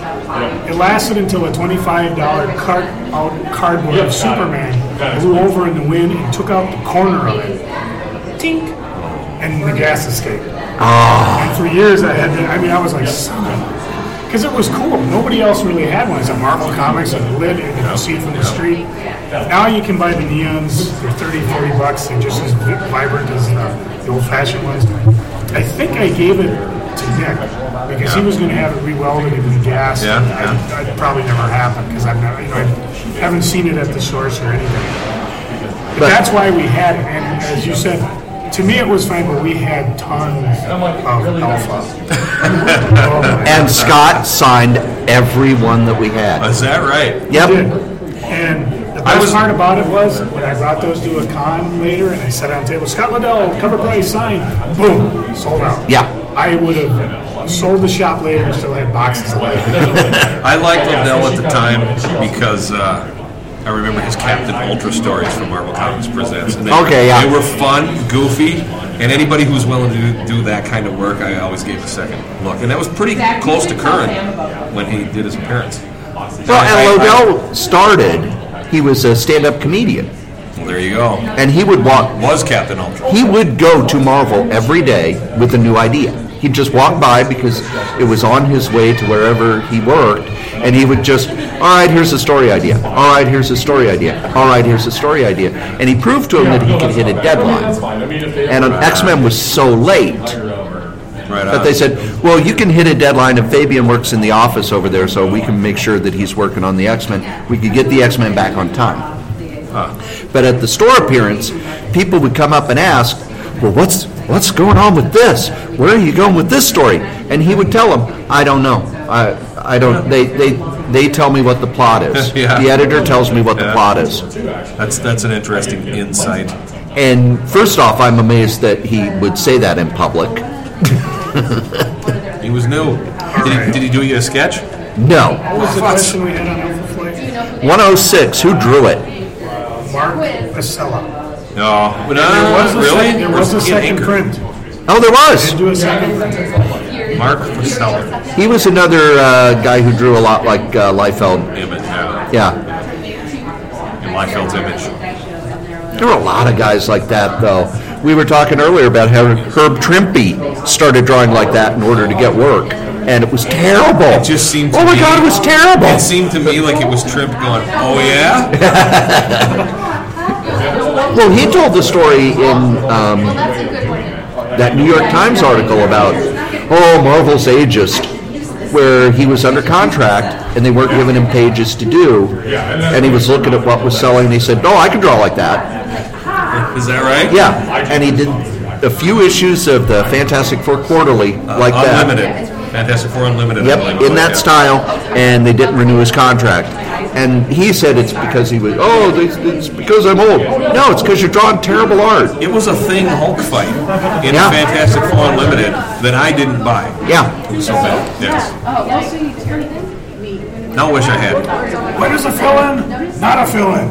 It lasted until a twenty-five dollar cart out cardboard of Superman blew over in the wind and took out the corner of it. Tink! And the gas escaped. And for years I had to, I mean, I was like, son of because it was cool. Nobody else really had one. It's a Marvel Comics and lit, and you see it from the street. Now you can buy the neons. They're thirty, forty bucks. They're just as vibrant as the, the old-fashioned ones. I think I gave it to Nick because he was going to have it re-welded and re-gassed. Yeah, I, I'd probably never happen because I've never, you know, I haven't seen it at the source or anything. But, But- that's why we had it. And as you said, to me it was fine, but we had tons of alpha. Oh, my And God. Scott signed every one that we had. Is that right? Yep. did. And the best was- part about it was when I brought those to a con later and I set on the table, Scott Liddell, cover price, sign, boom, sold out. Yeah. I would have sold the shop later and still had boxes of it. I liked Liddell at the time because uh, I remember his Captain Ultra stories from Marvel Comics Presents. And they, Okay, yeah. They were fun, goofy, and anybody who was willing to do, do that kind of work, I always gave a second look. And that was pretty close to current when he did his appearance. Well, and Lodell started, he was a stand-up comedian. Well, there you go. And he would walk, Was Captain Ultra. he would go to Marvel every day with a new idea. He'd just walk by because it was on his way to wherever he worked, and he would just, all right, here's a story idea. All right, here's a story idea. All right, here's a story idea. And he proved to him that he could hit a deadline. And an X-Men was so late Right that on. they said, well, you can hit a deadline, and Fabian works in the office over there, so we can make sure that he's working on the X-Men. We could get the X-Men back on time. But at the store appearance, people would come up and ask, well, what's what's going on with this? Where are you going with this story? And he would tell them, I don't know. I I don't. They they they tell me what the plot is. Yeah. The editor tells me what the Yeah. plot is. That's that's an interesting insight. And first off, I'm amazed that he would say that in public. He was new. Did he, did he do you a sketch? No. What was the question we had on Alpha Flight? one oh six. Who drew it? Mark Acela. No. There No, was a really? second, there was a Or second Anchor? print. Oh, there was. Do a second print. Mark Purcell. He was another uh, guy who drew a lot like uh, Liefeld. Image, yeah. Yeah. In Liefeld's image. There were a lot of guys like that, though. We were talking earlier about how Herb Trimpe started drawing like that in order to get work, and it was terrible. It just seemed to oh my me, God, it was terrible. It seemed to me like it was Trimp going, oh yeah? Well, he told the story in um, that New York Times article about, oh, Marvel's ageist, where he was under contract and they weren't giving him pages to do, and he was looking at what was selling, and he said, no, I can draw like that. Is that right? Yeah, and he did a few issues of the Fantastic Four Quarterly Uh, like that. Unlimited. Fantastic Four Unlimited. Yep, I like in that yeah. style, and they didn't renew his contract. And he said it's because he was, oh, it's, it's because I'm old. No, it's because you're drawing terrible art. It was a Thing Hulk fight in Yeah. Fantastic Four Unlimited that I didn't buy. Yeah. It was so bad. Yes. Now I wish I had. What is a fill-in? Not a fill-in.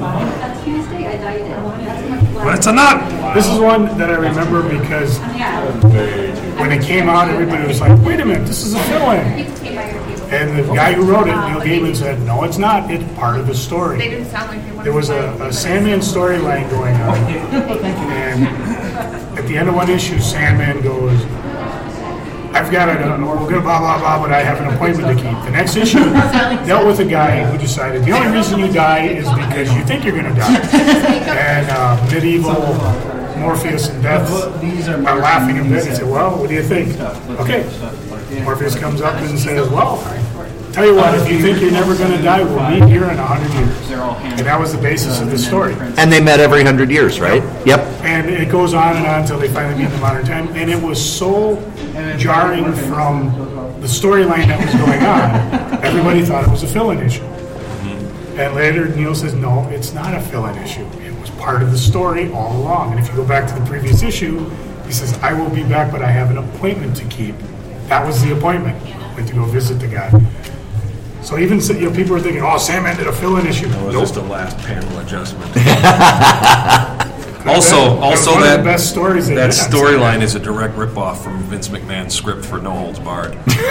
But it's a nut. This is one that I remember because when it came out, everybody was like, wait a minute, this is a fill-in. And the guy who wrote it, Neil Gaiman, said, no, it's not. It's part of the story. They didn't sound like they wanted There was a, a Sandman storyline going on. And at the end of one issue, Sandman goes, I've got a, we're going to blah, blah, blah, but I have an appointment to keep. The next issue dealt with a guy who decided the only reason you die is because you think you're going to die. And uh, medieval Morpheus and Death are laughing a bit and say, well, what do you think? Okay. Morpheus comes up and says, well, tell you what, if you think you're never going to die, we'll meet here in a hundred years. And that was the basis of the story. And they met every hundred years, right? Yep. And it goes on and on until they finally meet in the modern time. And it was so jarring from the storyline that was going on, everybody thought it was a fill-in issue. And later, Neil says, no, it's not a fill-in issue. It was part of the story all along. And if you go back to the previous issue, he says, I will be back, but I have an appointment to keep. That was the appointment, went to go visit the guy. So even you know, people were thinking, oh, Sam ended a fill-in issue. It was Nope. just a last panel adjustment. also, That was also one of that the best stories they that did on storyline is a direct ripoff from Vince McMahon's script for No Holds Barred.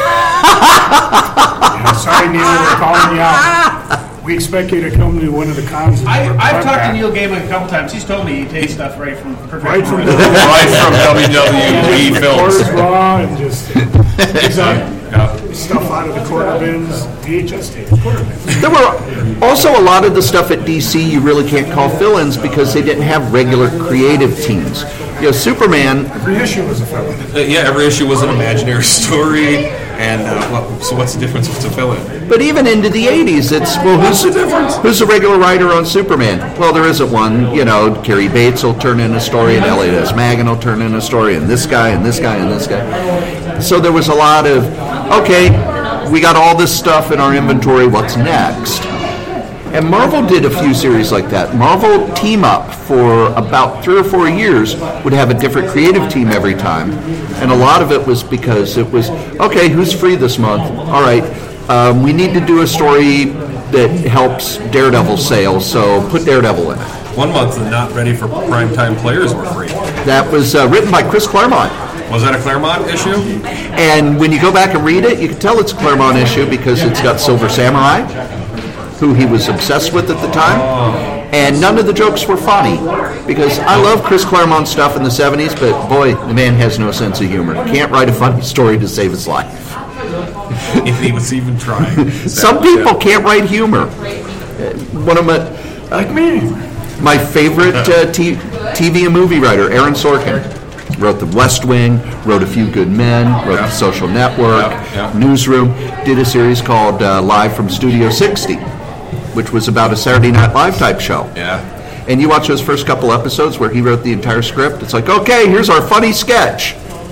Yeah, sorry, Neil, we're calling you out. We expect you to come to one of the cons. and I, report I've talked back. to Neil Gaiman a couple times. He's told me he takes stuff right from Right professional from wrestling. Right from W W E Quarters films. raw and just picks up stuff out of the quarter bins, V H S tapes, quarter bins. There were also a lot of the stuff at D C you really can't call fill-ins because they didn't have regular creative teams. You know, Superman, Every issue was a fill-in. Uh, yeah, every issue was an imaginary story. And uh, well, so what's the difference if it's a fill-in? but even into the eighties, it's, well, who's the, who's the regular writer on Superman? Well, there isn't one. You know, Carrie Bates will turn in a story, and Elliot S. Magan will turn in a story, and this guy, and this guy, and this guy. So there was a lot of, okay, we got all this stuff in our inventory, what's next? And Marvel did a few series like that. Marvel Team Up for about three or four years would have a different creative team every time. And a lot of it was because it was, okay, who's free this month? All right, um, we need to do a story that helps Daredevil sales, so put Daredevil in it. One month, the Not Ready for Primetime Players were free. That was uh, written by Chris Claremont. Was that a Claremont issue? And when you go back and read it, you can tell it's a Claremont issue because it's got Silver Samurai, who he was obsessed with at the time, and none of the jokes were funny, because I love Chris Claremont stuff in the seventies, but boy, the man has no sense of humor. Can't write a funny story to save his life. If he was even trying. Some people can't write humor. Uh, One of my, Like me. my favorite uh, t- TV and movie writer, Aaron Sorkin, wrote The West Wing, wrote A Few Good Men, wrote The Social Network, Yeah, yeah. Newsroom, did a series called uh, Live from Studio sixty, which was about a Saturday Night Live type show. Yeah. And you watch those first couple episodes where he wrote the entire script, it's like, okay, here's our funny sketch.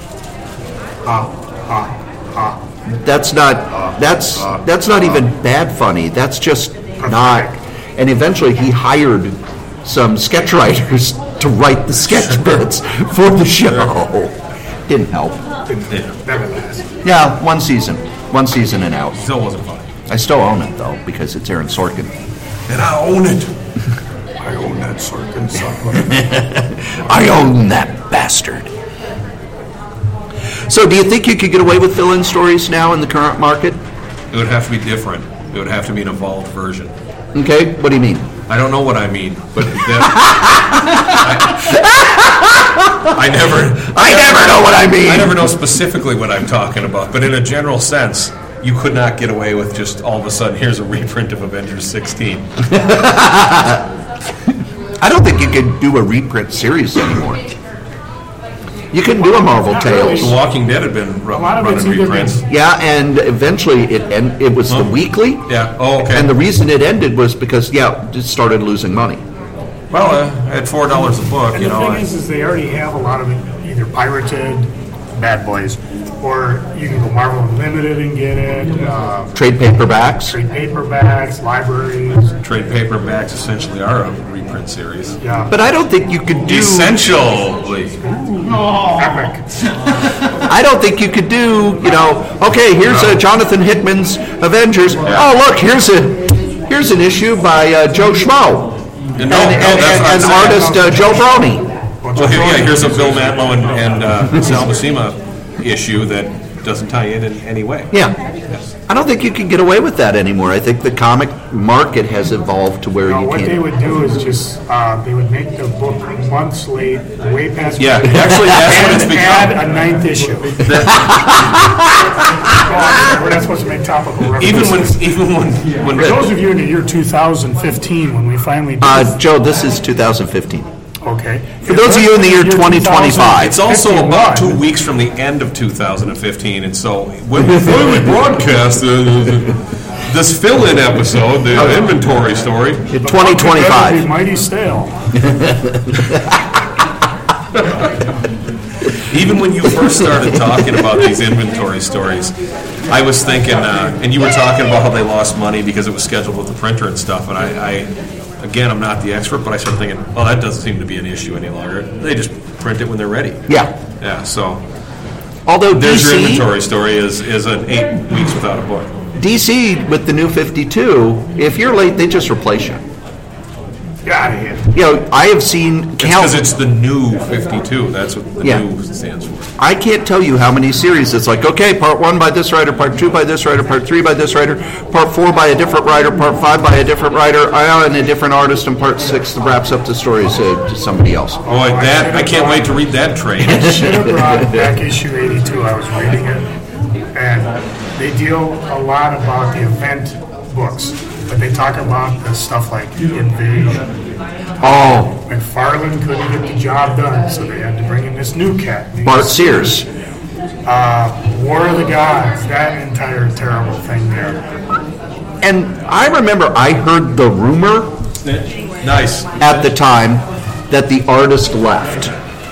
That's not that's that's not even bad funny. That's just not. And eventually he hired some sketch writers to write the sketch bits for the show. Didn't help. Never last. Yeah, one season. One season and out. Still wasn't funny. I still own it though, because it's Aaron Sorkin. And I own it. I own that Sorkin sucker. I own that bastard. So do you think you could get away with fill-in stories now in the current market? It would have to be different. It would have to be an evolved version. Okay, what do you mean? I don't know what I mean, but that, I never, I never know what I mean. I never know specifically what I'm talking about, but in a general sense, you could not get away with just all of a sudden, here's a reprint of Avengers sixteen. I don't think you can do a reprint series anymore. You couldn't do a Marvel Not Tales. really. The Walking Dead had been ru- A lot of it's running either reprints. been- Yeah, and eventually it and it was the Huh? weekly. Yeah. Oh, okay. And the reason it ended was because yeah, it started losing money. well, uh, at four dollars a book, And you the know. thing I, is, is they already have a lot of it either pirated, Bad Boys, or you can go Marvel Unlimited and get it. Uh, Trade paperbacks. trade paperbacks, libraries. trade paperbacks essentially are a reprint series. Yeah, But I don't think you could do. Essentially. epic. I don't think you could do. You know, okay, here's uh, Jonathan Hickman's Avengers. Oh, look, here's a here's an issue by uh, Joe Schmo No, and, no, and, that's and, what I'm and saying. artist uh, Joe Brony. Well, here, yeah, here's a Bill Matlow and, and uh, Sal Buscema issue that doesn't tie in in any way. Yeah, I don't think you can get away with that anymore. I think the comic market has evolved to where No, you what they can't. would do is just uh, they would make the book months late, way past. Yeah, actually, that's what it's and become. add a ninth issue. Well, we're not supposed to make topical Even references. when, even when, when For those of you in the year two thousand fifteen, when we finally did Uh, Joe, this is two thousand fifteen. okay. For those of you in the year twenty twenty-five. it's also about two weeks from the end of two thousand fifteen, and so when we finally broadcast the, this fill-in episode, the inventory story, In twenty twenty-five. Mighty stale. even when you first started talking about these inventory stories, I was thinking, uh, and you were talking about how they lost money because it was scheduled with the printer and stuff, and I, I again, I'm not the expert, but I started thinking, well, that doesn't seem to be an issue any longer. They just print it when they're ready. Yeah. Yeah, so Although there's your D C, inventory story is, is an eight weeks without a book. D C with the new fifty-two, if you're late, they just replace you. Get out of here. You know, I have seen It's because count. it's the new fifty-two. That's what the Yeah. new stands for. I can't tell you how many series it's like. Okay, part one by this writer, part two by this writer, part three by this writer, part four by a different writer, part five by a different writer, uh, and a different artist, and part six wraps up the stories uh, to somebody else. Boy, that I can't wait to read that trade. I should have brought back issue eighty-two. I was reading it, and they deal a lot about the event books, but they talk about the stuff like Invasion. Oh, McFarlane couldn't get the job done, so they had to bring in this new cat. Bart Sears. Uh, War of the Gods, that entire terrible thing there. And I remember I heard the rumor Nice. at the time that the artist left.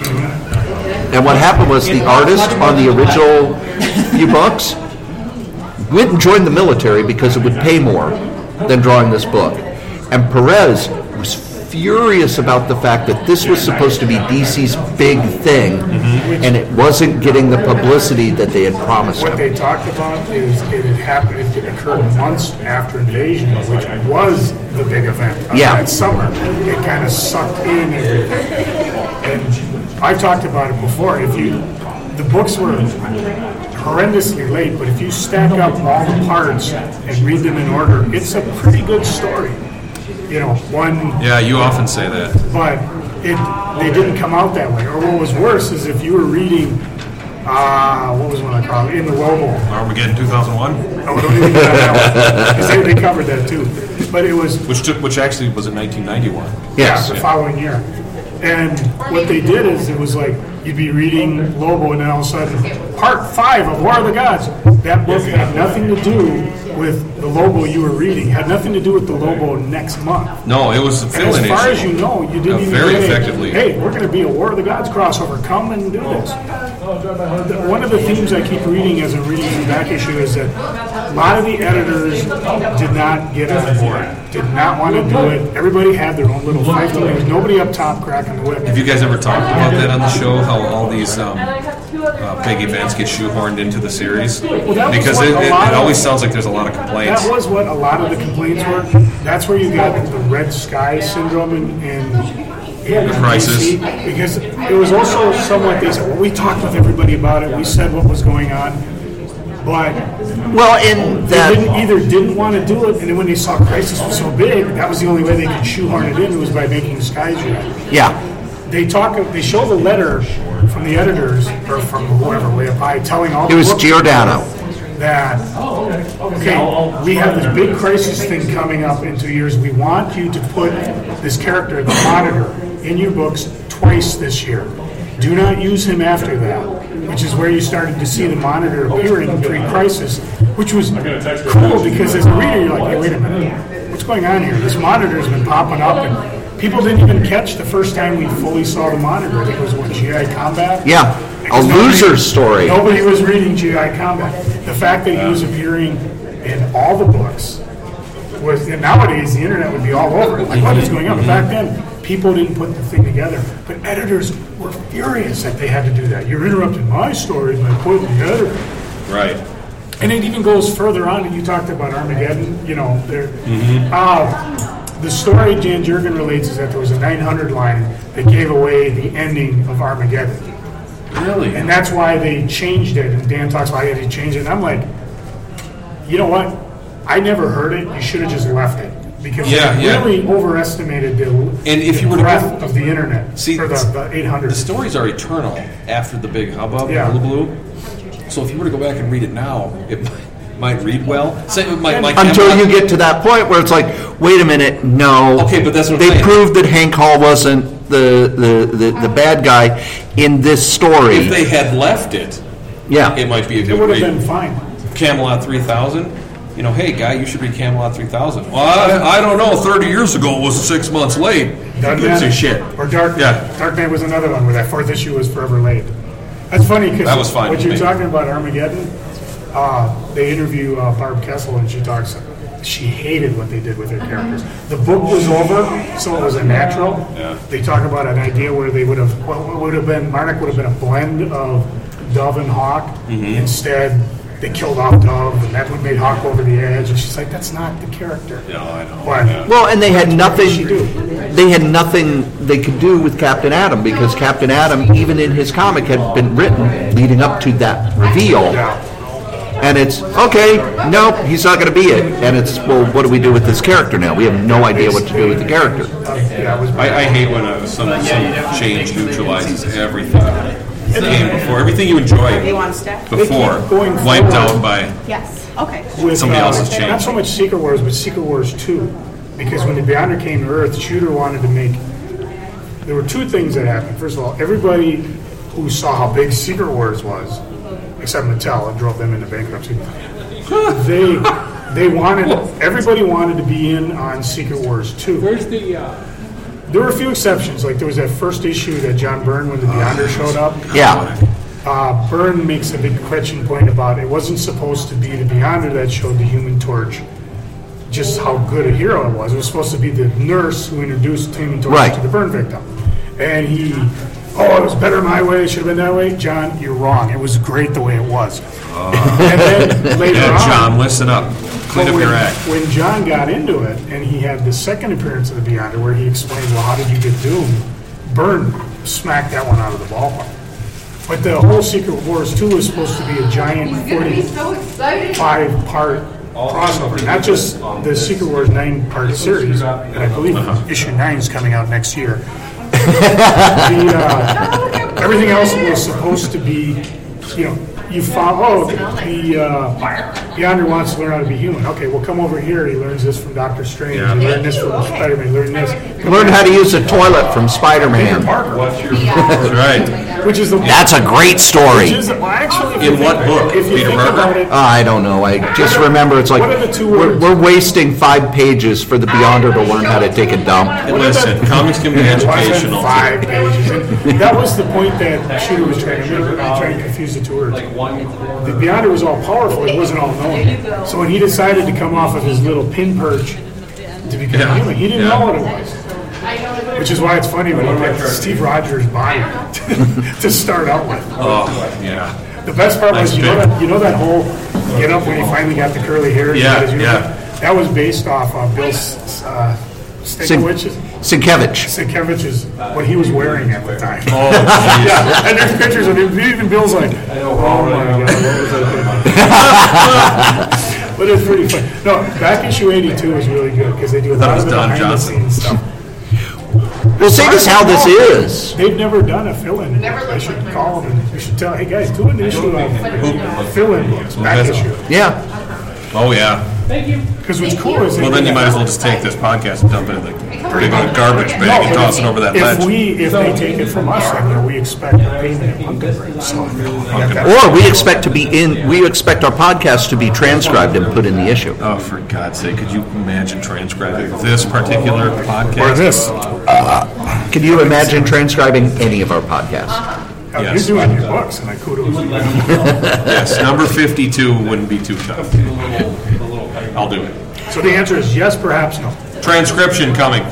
And what happened was the artist on the original few books went and joined the military because it would pay more than drawing this book. And Perez was furious about the fact that this was supposed to be D C's big thing, and it wasn't getting the publicity that they had promised What him. they talked about is it had happened, it occurred months after Invasion, which was the big event of Yeah. that summer. It kind of sucked in everything. And I've talked about it before. If you, the books were horrendously late, but if you stack up all the parts and read them in order, it's a pretty good story. You know, one Yeah, you often say that. but it they didn't come out that way. Or what was worse is if you were reading, uh, what was one I called In the Lobo. Armageddon two thousand one, Oh, don't even get on that one. 'Cause they, they covered that too. But it was which took, which actually was in nineteen ninety-one. Yes. yeah, the following year. And what they did is it was like you'd be reading Lobo and then all of a sudden, part five of War of the Gods. That book had nothing to do with the Lobo you were reading. Had nothing to do with the Lobo next month. No, it was a And fill-in as far issue. as you know, you didn't Uh, even very get a, effectively. hey, we're going to be a War of the Gods crossover. Come and do this. The- One of the themes I keep reading as I'm reading the back issue is that a lot of the editors did not get on board, did not want to do it. Everybody had their own little fight. There was nobody up top cracking the whip. Have you guys ever talked about that on the show? How all these um, uh, big events get shoehorned into the series? that was Because what it, a it, lot it of- always sounds like there's a lot of complaints. That was what a lot of the complaints were. That's where you got the red sky syndrome in, in, in The crisis. D C, because it was also somewhat, they said, well, we talked with everybody about it, we said what was going on, but Well, in they that, didn't, either didn't want to do it, and then when they saw crisis was so big, that was the only way they could shoehorn it in, was by making skies red. yeah. they talk. They show the letter from the editors or from whoever way up high, telling all. It the was book Giordano. That okay, we have this big crisis thing coming up in two years. We want you to put this character, the Monitor, in your books twice this year. Do not use him after that, which is where you started to see the Monitor appearing pre-crisis, which was cool because as a reader you're like, hey, wait a minute, what's going on here? This Monitor's been popping up, and people didn't even catch the first time we fully saw the Monitor. I think it was what, G I Combat? Yeah, a Because nobody- loser's story. Nobody was reading G I Combat. The fact that he was appearing in all the books was, and nowadays the internet would be all over it. Like, what is going on? But back then, people didn't put the thing together. But editors were furious that they had to do that. You're interrupting my stories by putting the editor. Right. And it even goes further on, and you talked about Armageddon, you know, there. Uh, the story Dan Jurgen relates is that there was a nine hundred line that gave away the ending of Armageddon. Really? And that's why they changed it, and Dan talks about how they changed it, and I'm like, you know what? I never heard it, you should have just left it. Because Yeah, they yeah. really overestimated the, And if the you were to breadth go- of the internet, See, for the, the eight hundred. The stories are eternal after the big hubbub, Yeah. hullabaloo. So if you were to go back and read it now, it might, might read well. Say, it might, might Until you get to that point where it's like, wait a minute, no. Okay, but that's what I'm they saying. proved that Hank Hall wasn't the, the, the, the bad guy in this story. If they had left it, yeah, it might be a It good would have read. been fine. Camelot three thousand. You know, hey guy, you should read Camelot three thousand. Well, I, I don't know. Thirty years ago, it was six months late. Dark Who gives Knight- a shit? Or Dark Yeah. Dark Knight was another one where that fourth issue was forever late. That's funny because That was fine what with you're me. talking about Armageddon, uh, they interview uh, Barb Kessel and she talks, she hated what they did with her characters. The book was over, so it was a natural. Yeah. They talk about an idea where they would have, what would have been, Marnik would have been a blend of Dove and Hawk. Mm-hmm. Instead, they killed off Dove and that would made Hawk over the edge. And she's like, that's not the character. No, I know. But, Yeah. Well, and they had she nothing. do? They had nothing they could do with Captain Atom because Captain Atom, even in his comic, had been written leading up to that reveal. Yeah. And it's okay. Nope, he's not going to be it. And it's well, what do we do with this character now? We have no idea what to do with the character. Uh, yeah, it was I, I hate when uh, some, some change neutralizes everything that came before. Everything you enjoyed You want to step? before keep going wiped forward. out by. Yes. Okay. with, Somebody uh, else's change. Not so much Secret Wars, but Secret Wars two. Because when the Beyonder came to Earth, Shooter wanted to make... There were two things that happened. First of all, everybody who saw how big Secret Wars was, except Mattel, it drove them into bankruptcy. they they wanted... Everybody wanted to be in on Secret Wars two. Where's the, uh, There were a few exceptions. Like there was that first issue that John Byrne, when the Beyonder showed up. Yeah. Uh, Byrne makes a big question point about it wasn't supposed to be the Beyonder that showed the Human Torch just how good a hero it was. It was supposed to be the nurse who introduced Human Torch Right. to the Byrne victim. And he, oh, it was better my way, it should have been that way. John, you're wrong. It was great the way it was. And then later Yeah, on, John, listen up. Clean but up when, your act. when John got into it, and he had the second appearance of the Beyonder where he explained, well, how did you get Doom? Byrne smacked that one out of the ballpark. But the whole Secret Wars two was supposed to be a giant forty-five part crossover, not just the Secret Wars nine part series, and I believe issue nine is coming out next year. the, uh, everything else was supposed to be, you know, you found, oh, the uh, Beyonder wants to learn how to be human. Okay, well, come over here. He learns this from Doctor Strange. Yeah. He learned this from Spider-Man. He learned this. Learn how to use a toilet from Peter Spider-Man. Parker, That's right. which is the That's a great story. Which is, well, actually, if you In think- what book? If you Peter think Parker? about it, I don't know. I just remember it's like What are the two we're, words? we're wasting five pages for the Beyonder to learn how to take a dump. Hey, listen, comics can be it wasn't educational. five pages. And that was the point that Shooter was trying to make. He was trying to confuse the two words. The Beyonder was all powerful. It wasn't all knowing. So when he decided to come off of his little pin perch to become Yeah. human, he didn't Yeah. know what it was. Which is why it's funny when he picked Steve Rogers' body to start out with. Oh, yeah. The best part was, Nice you know pick. that you know that whole get up when he finally got the curly hair. and he Yeah, got his uniform? yeah. That was based off of Bill uh, Sienkiewicz. Sienkiewicz. Sienkiewicz's what he was wearing at the time. Oh, Yeah, and there's pictures of him. Even Bill's like, oh my god, what was that? But it's pretty fun. No, back issue eighty-two is really good because they do a lot was of the Don behind Johnson. the scenes stuff. Well, seeing as how this is. They've never done a fill-in. Never I looked should like call them and we should tell, hey guys, do an issue of fill-in books, back has- issue. Yeah. Oh, yeah. Because what's cool is... Well, then you might as well just take this podcast and dump it in the big old garbage bag and toss it over that if ledge. we, if they take it from us, then you know, we expect a payment in Pumpkin Bread. So, Or we expect to be in. We expect our podcast to be transcribed and put in the issue. Oh, for God's sake, could you imagine transcribing this particular podcast? or this. Can you imagine transcribing any of our podcasts? Uh, Yes. You're doing your books, and I kudos to you. Yes, number fifty-two wouldn't be too tough. I'll do it. So the answer is yes, perhaps no. Transcription coming.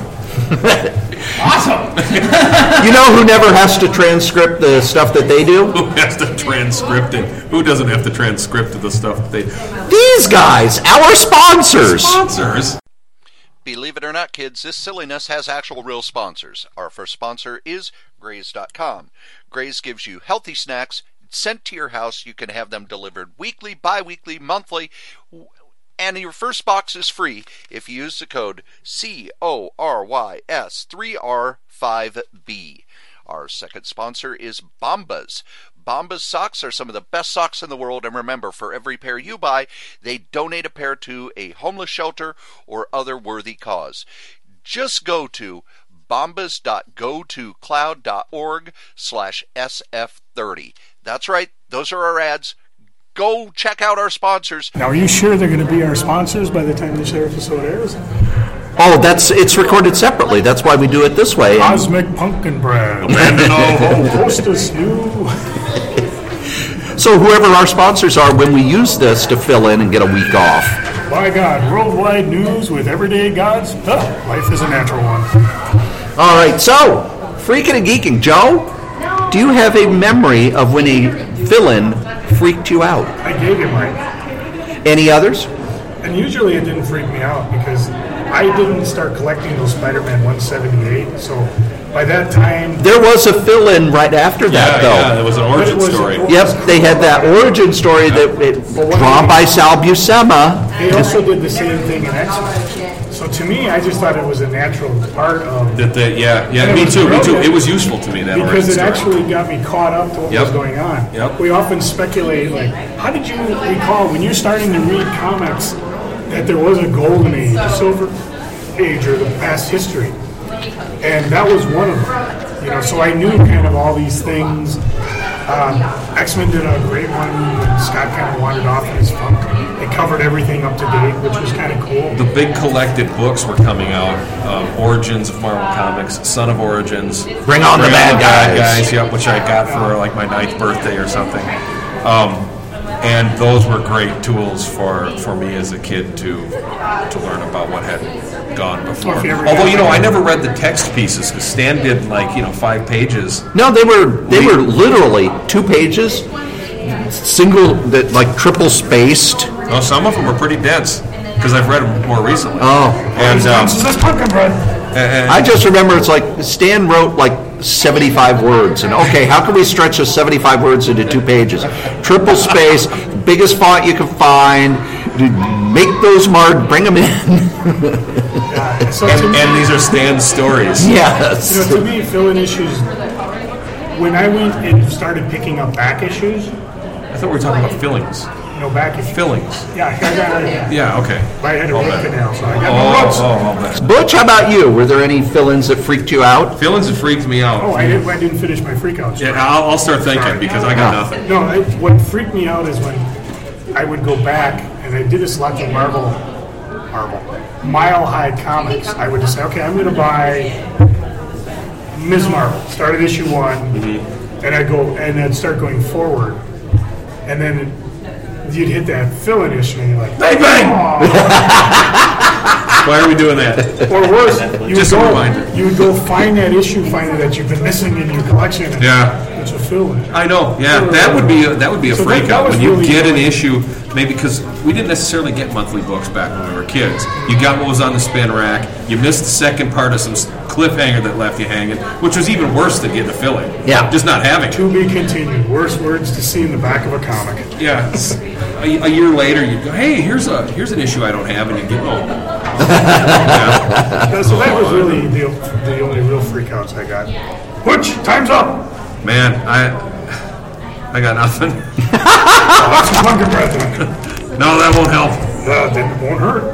You know who never has to transcript the stuff that they do? Who has to transcript it? Who doesn't have to transcript the stuff that they... These guys, our sponsors. Sponsors? Believe it or not, kids, this silliness has actual real sponsors. Our first sponsor is Graze dot com. Graze gives you healthy snacks sent to your house. You can have them delivered weekly, bi-weekly, monthly, and your first box is free if you use the code C O R Y S three R five B. Our second sponsor is Bombas. Bombas socks are some of the best socks in the world, and remember, for every pair you buy, they donate a pair to a homeless shelter or other worthy cause. Just go to bombas dot go to cloud dot org slash S F thirty. That's right, those are our ads. Go check out our sponsors. Now, are you sure they're going to be our sponsors by the time this episode airs? Oh, that's it's recorded separately. That's why we do it this way. Cosmic Pumpkin Bread. Abandon all hope. Hostess you. So whoever our sponsors are, when we use this to fill in and get a week off. By God, worldwide news with everyday gods. Huh, life is a natural one. All right, so freaking and geeking, Joe. Do you have a memory of when a fill-in freaked you out? I gave him right. Any others? And usually it didn't freak me out because I didn't start collecting those Spider-Man one seventy-eight. So by that time... There was a fill-in right after that, Yeah, though. yeah, there was an origin But it was- story. Yep, they had that origin story that it, drawn by Sal Buscema. They also did the same thing in X-Men. So to me, I just thought it was a natural part of... That the, yeah, yeah, And it me was too, me too. brilliant. It was useful to me, that Because origin it story. actually got me caught up to what Yep. was going on. Yep. We often speculate, like, how did you recall when you're starting to read comics that there was a golden age, a silver age, or the past history? And that was one of them. You know, so I knew kind of all these things. Um, X-Men did a great one when Scott kind of wandered off in his funk. They covered everything up to date, which was kind of cool. The big collected books were coming out. Um, Origins of Marvel Comics, Son of Origins. Bring on the bad guys. Yep, which I got for like my ninth birthday or something. Um, and those were great tools for, for me as a kid to to learn about what had gone before. If you ever Although, got you know, like- I never read the text pieces because Stan did like, you know, five pages. No, they were they were literally two pages, single, that like triple spaced. Oh, some of them were pretty dense because I've read them more recently. Oh. And, um, This is this pumpkin bread. and I just remember it's like Stan wrote like seventy-five words, and okay, how can we stretch those seventy-five words into two pages? Triple space, biggest font you can find. Dude, make those marked, bring them in. Yeah, so to and, me- and these are Stan's stories. Yes. You know, to me, fill-in issues, when I went and started picking up back issues, I thought we were talking about fillings. you know, back issues. Fillings. Yeah, I got it. Yeah, okay. I had a All root that. canal, so I got Oh, no roots. oh, all that. Butch, how about you? Were there any fill-ins that freaked you out? Fillings have freaked me out. Oh, I didn't, I didn't finish my freak out story. Yeah, I'll, I'll start thinking because I got nothing. No, I, what freaked me out is when I would go back, and I did this a lot with Marvel, Marvel, Mile High Comics. I would just say, okay, I'm going to buy Miz Marvel, start at issue one, Mm-hmm. and I'd go, and then start going forward, and then you'd hit that fill-in issue, and you're like, Bang, bang! "Aw." Why are we doing that? Or worse, you Just would a go, reminder. you would go find that issue, find that you've been missing in your collection, and Yeah. it's a fill-in. I know. Yeah, that would be a, that would be a So that- freak that out was when you really get an good. issue. Maybe because we didn't necessarily get monthly books back when we were kids. You got what was on the spin rack. You missed the second part of some cliffhanger that left you hanging, which was even worse than getting a filling. Yeah. just not having it. To be continued. Worst words to see in the back of a comic. Yeah, it's- a, a year later, you go, hey, here's a here's an issue I don't have, and you get, oh, No, so that was really the, the only real freakouts I got. Butch, time's up. Man, I I got nothing. Oh, some pumpkin breath in it. No, that won't help. Uh, it won't hurt.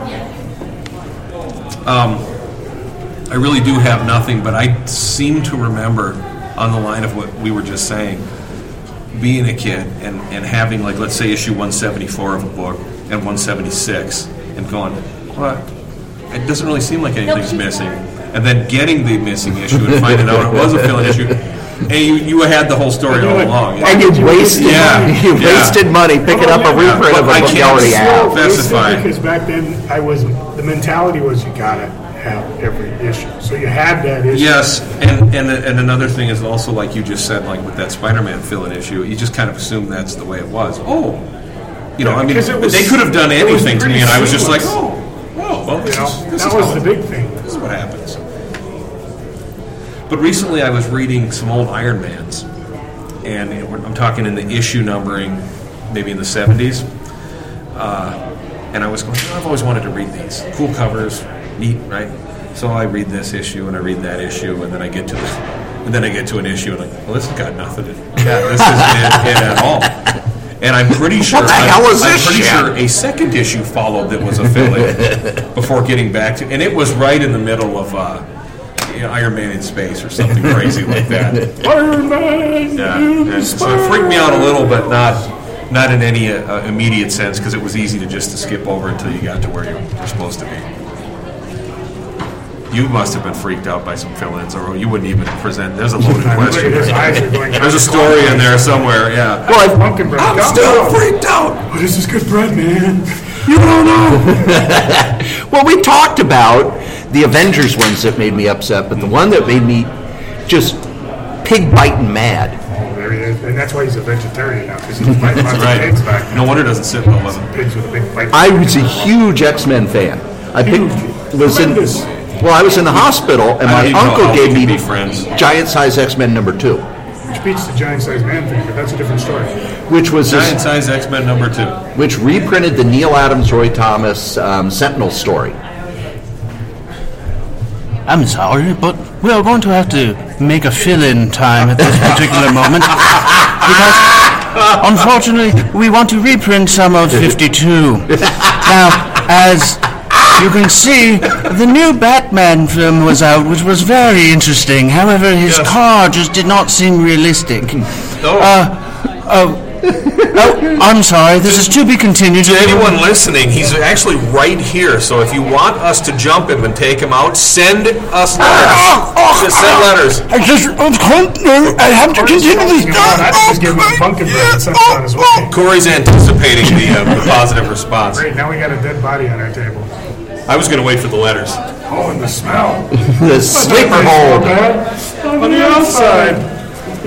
Um, I really do have nothing, but I seem to remember, on the line of what we were just saying, being a kid and, and having, like, let's say issue one seventy-four of a book and one seventy-six and going, what? It doesn't really seem like anything's missing. And then getting the missing issue and finding out it was a fill-in issue. And you, you had the whole story all along. And you wasted yeah. money. You yeah. wasted money picking up a reprint yeah. of a I book you can't already have. specify. Because back then, I was the mentality was you gotta have every issue. So you had that issue. Yes, and, and and another thing is also, like you just said, like with that Spider-Man fill-in issue, you just kind of assume that's the way it was. Oh, you know, I mean, Because it was- they could have done it was anything to me, pretty and I was just like, seamless. oh, oh, well, this You know, is this that is was how the it- big thing. This is what happens. But recently, I was reading some old Iron Mans, and it- I'm talking in the issue numbering, maybe in the seventies. Uh, and I was going, oh, I've always wanted to read these. Cool covers, neat, right? So I read this issue and I read that issue, and then I get to this, and then I get to an issue and I'm like, well, this has got nothing. In, yeah, this isn't it, it at all. And I'm pretty sure What the I'm, hell is I'm this pretty shit? sure a second issue followed that was a fill-in before getting back to, and it was right in the middle of uh, you know, Iron Man in space or something crazy like that. Iron Man. Yeah, and so it freaked me out a little, but not not in any uh, immediate sense, because it was easy to just to skip over until you got to where you were supposed to be. You must have been freaked out by some fill-ins, or you wouldn't even present. There's a loaded Look at question. his eyes are going. There's a story in there somewhere. Yeah. Well, I, pumpkin bread. I'm Calm still down. freaked out. But this is good bread, man. You don't know. Well, we talked about the Avengers ones that made me upset, but the one that made me just pig biting mad. There he is. And that's why he's a vegetarian now, because he's biting lots of pigs back No now. wonder it doesn't sit well with him. Pigs with a big bite. I was a huge X-Men fan. I picked, was in Tremendous. well, I was in the hospital, and I my don't even know uncle how we gave can me be friends. giant size X-Men number two, Which beats the giant-sized man thing, but that's a different story. which was this, Giant size X-Men number two. which reprinted the Neil Adams, Roy Thomas um, Sentinel story. I'm sorry, but we are going to have to make a fill-in time at this particular moment because, unfortunately, we want to reprint some of fifty-two. Now, as you can see, the new Batman film was out, which was very interesting. However, his Yes. car just did not seem realistic. Oh. Uh, uh, oh, I'm sorry. This is to be continued. To anyone listening, he's actually right here. So if you want us to jump him and take him out, send us letters. Just send letters. I just, I have to continue this. I just gave him a pumpkin bread and sent it on his way. Corey's anticipating the, uh, the positive response. Great, now we got a dead body on our table. I was going to wait for the letters. Oh, and the smell. The sleeper hold. On the outside.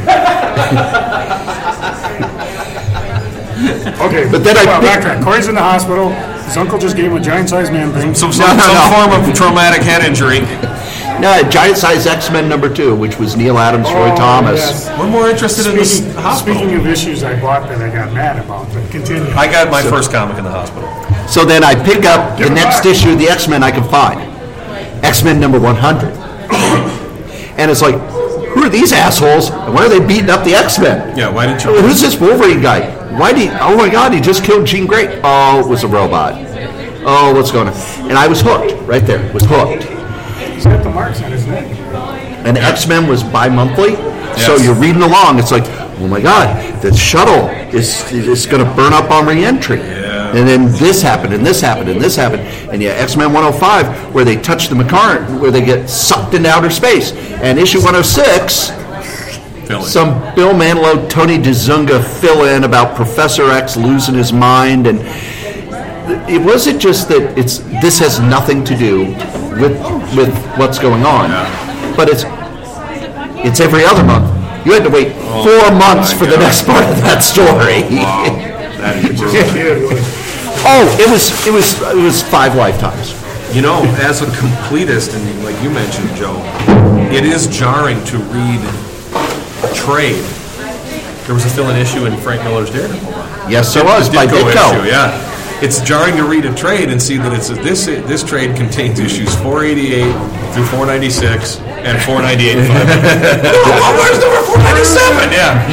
Okay, But then I well, picked- backtrack. Corey's in the hospital. His uncle just gave him a giant-sized man thing. Some, some, No, no, some no. form of traumatic head injury. No, giant size X-Men number two, which was Neil Adams, Roy Oh, Thomas. yes. We're more interested in Speaking, the hospital. speaking of issues I bought that I got mad about, but continue. I got my first comic in the hospital. So then I pick up the Give it next back. issue of the X-Men I can find. X-Men number one hundred. And it's like, who are these assholes? And why are they beating up the X-Men? Yeah, why didn't Oh, you? who's this Wolverine guy? Why did he, oh my God, he just killed Jean Grey. Oh, it was a robot. Oh, what's going on? And I was hooked, right there, was hooked. He's got the marks on his neck. And X-Men was bi-monthly, so Yes. you're reading along. It's like, oh my God, the shuttle is is going to burn up on re-entry. Yeah. And then this happened, and this happened, and this happened. And yeah, X-Men one oh five, where they touch the Macaron, where they get sucked into outer space. And issue one oh six, Philly. some Bill Manilow, Tony DeZunga fill-in about Professor X losing his mind. And it wasn't just that it's this has nothing to do with with what's going on, but it's it's every other month. You had to wait four months my for the God. next part of that story. Wow. That is just, Kid was Oh, it was it was it was five lifetimes. you know, as a completist, and like you mentioned, Joe, it is jarring to read a trade. There was a fill-in issue in Frank Miller's Daredevil run. Yes, there was The by Ditko Ditko. issue, yeah. it's jarring to read a trade and see that it's this this trade contains issues four eighty-eight through four ninety-six and four ninety-eight and five hundred. Oh, where's number four ninety-seven?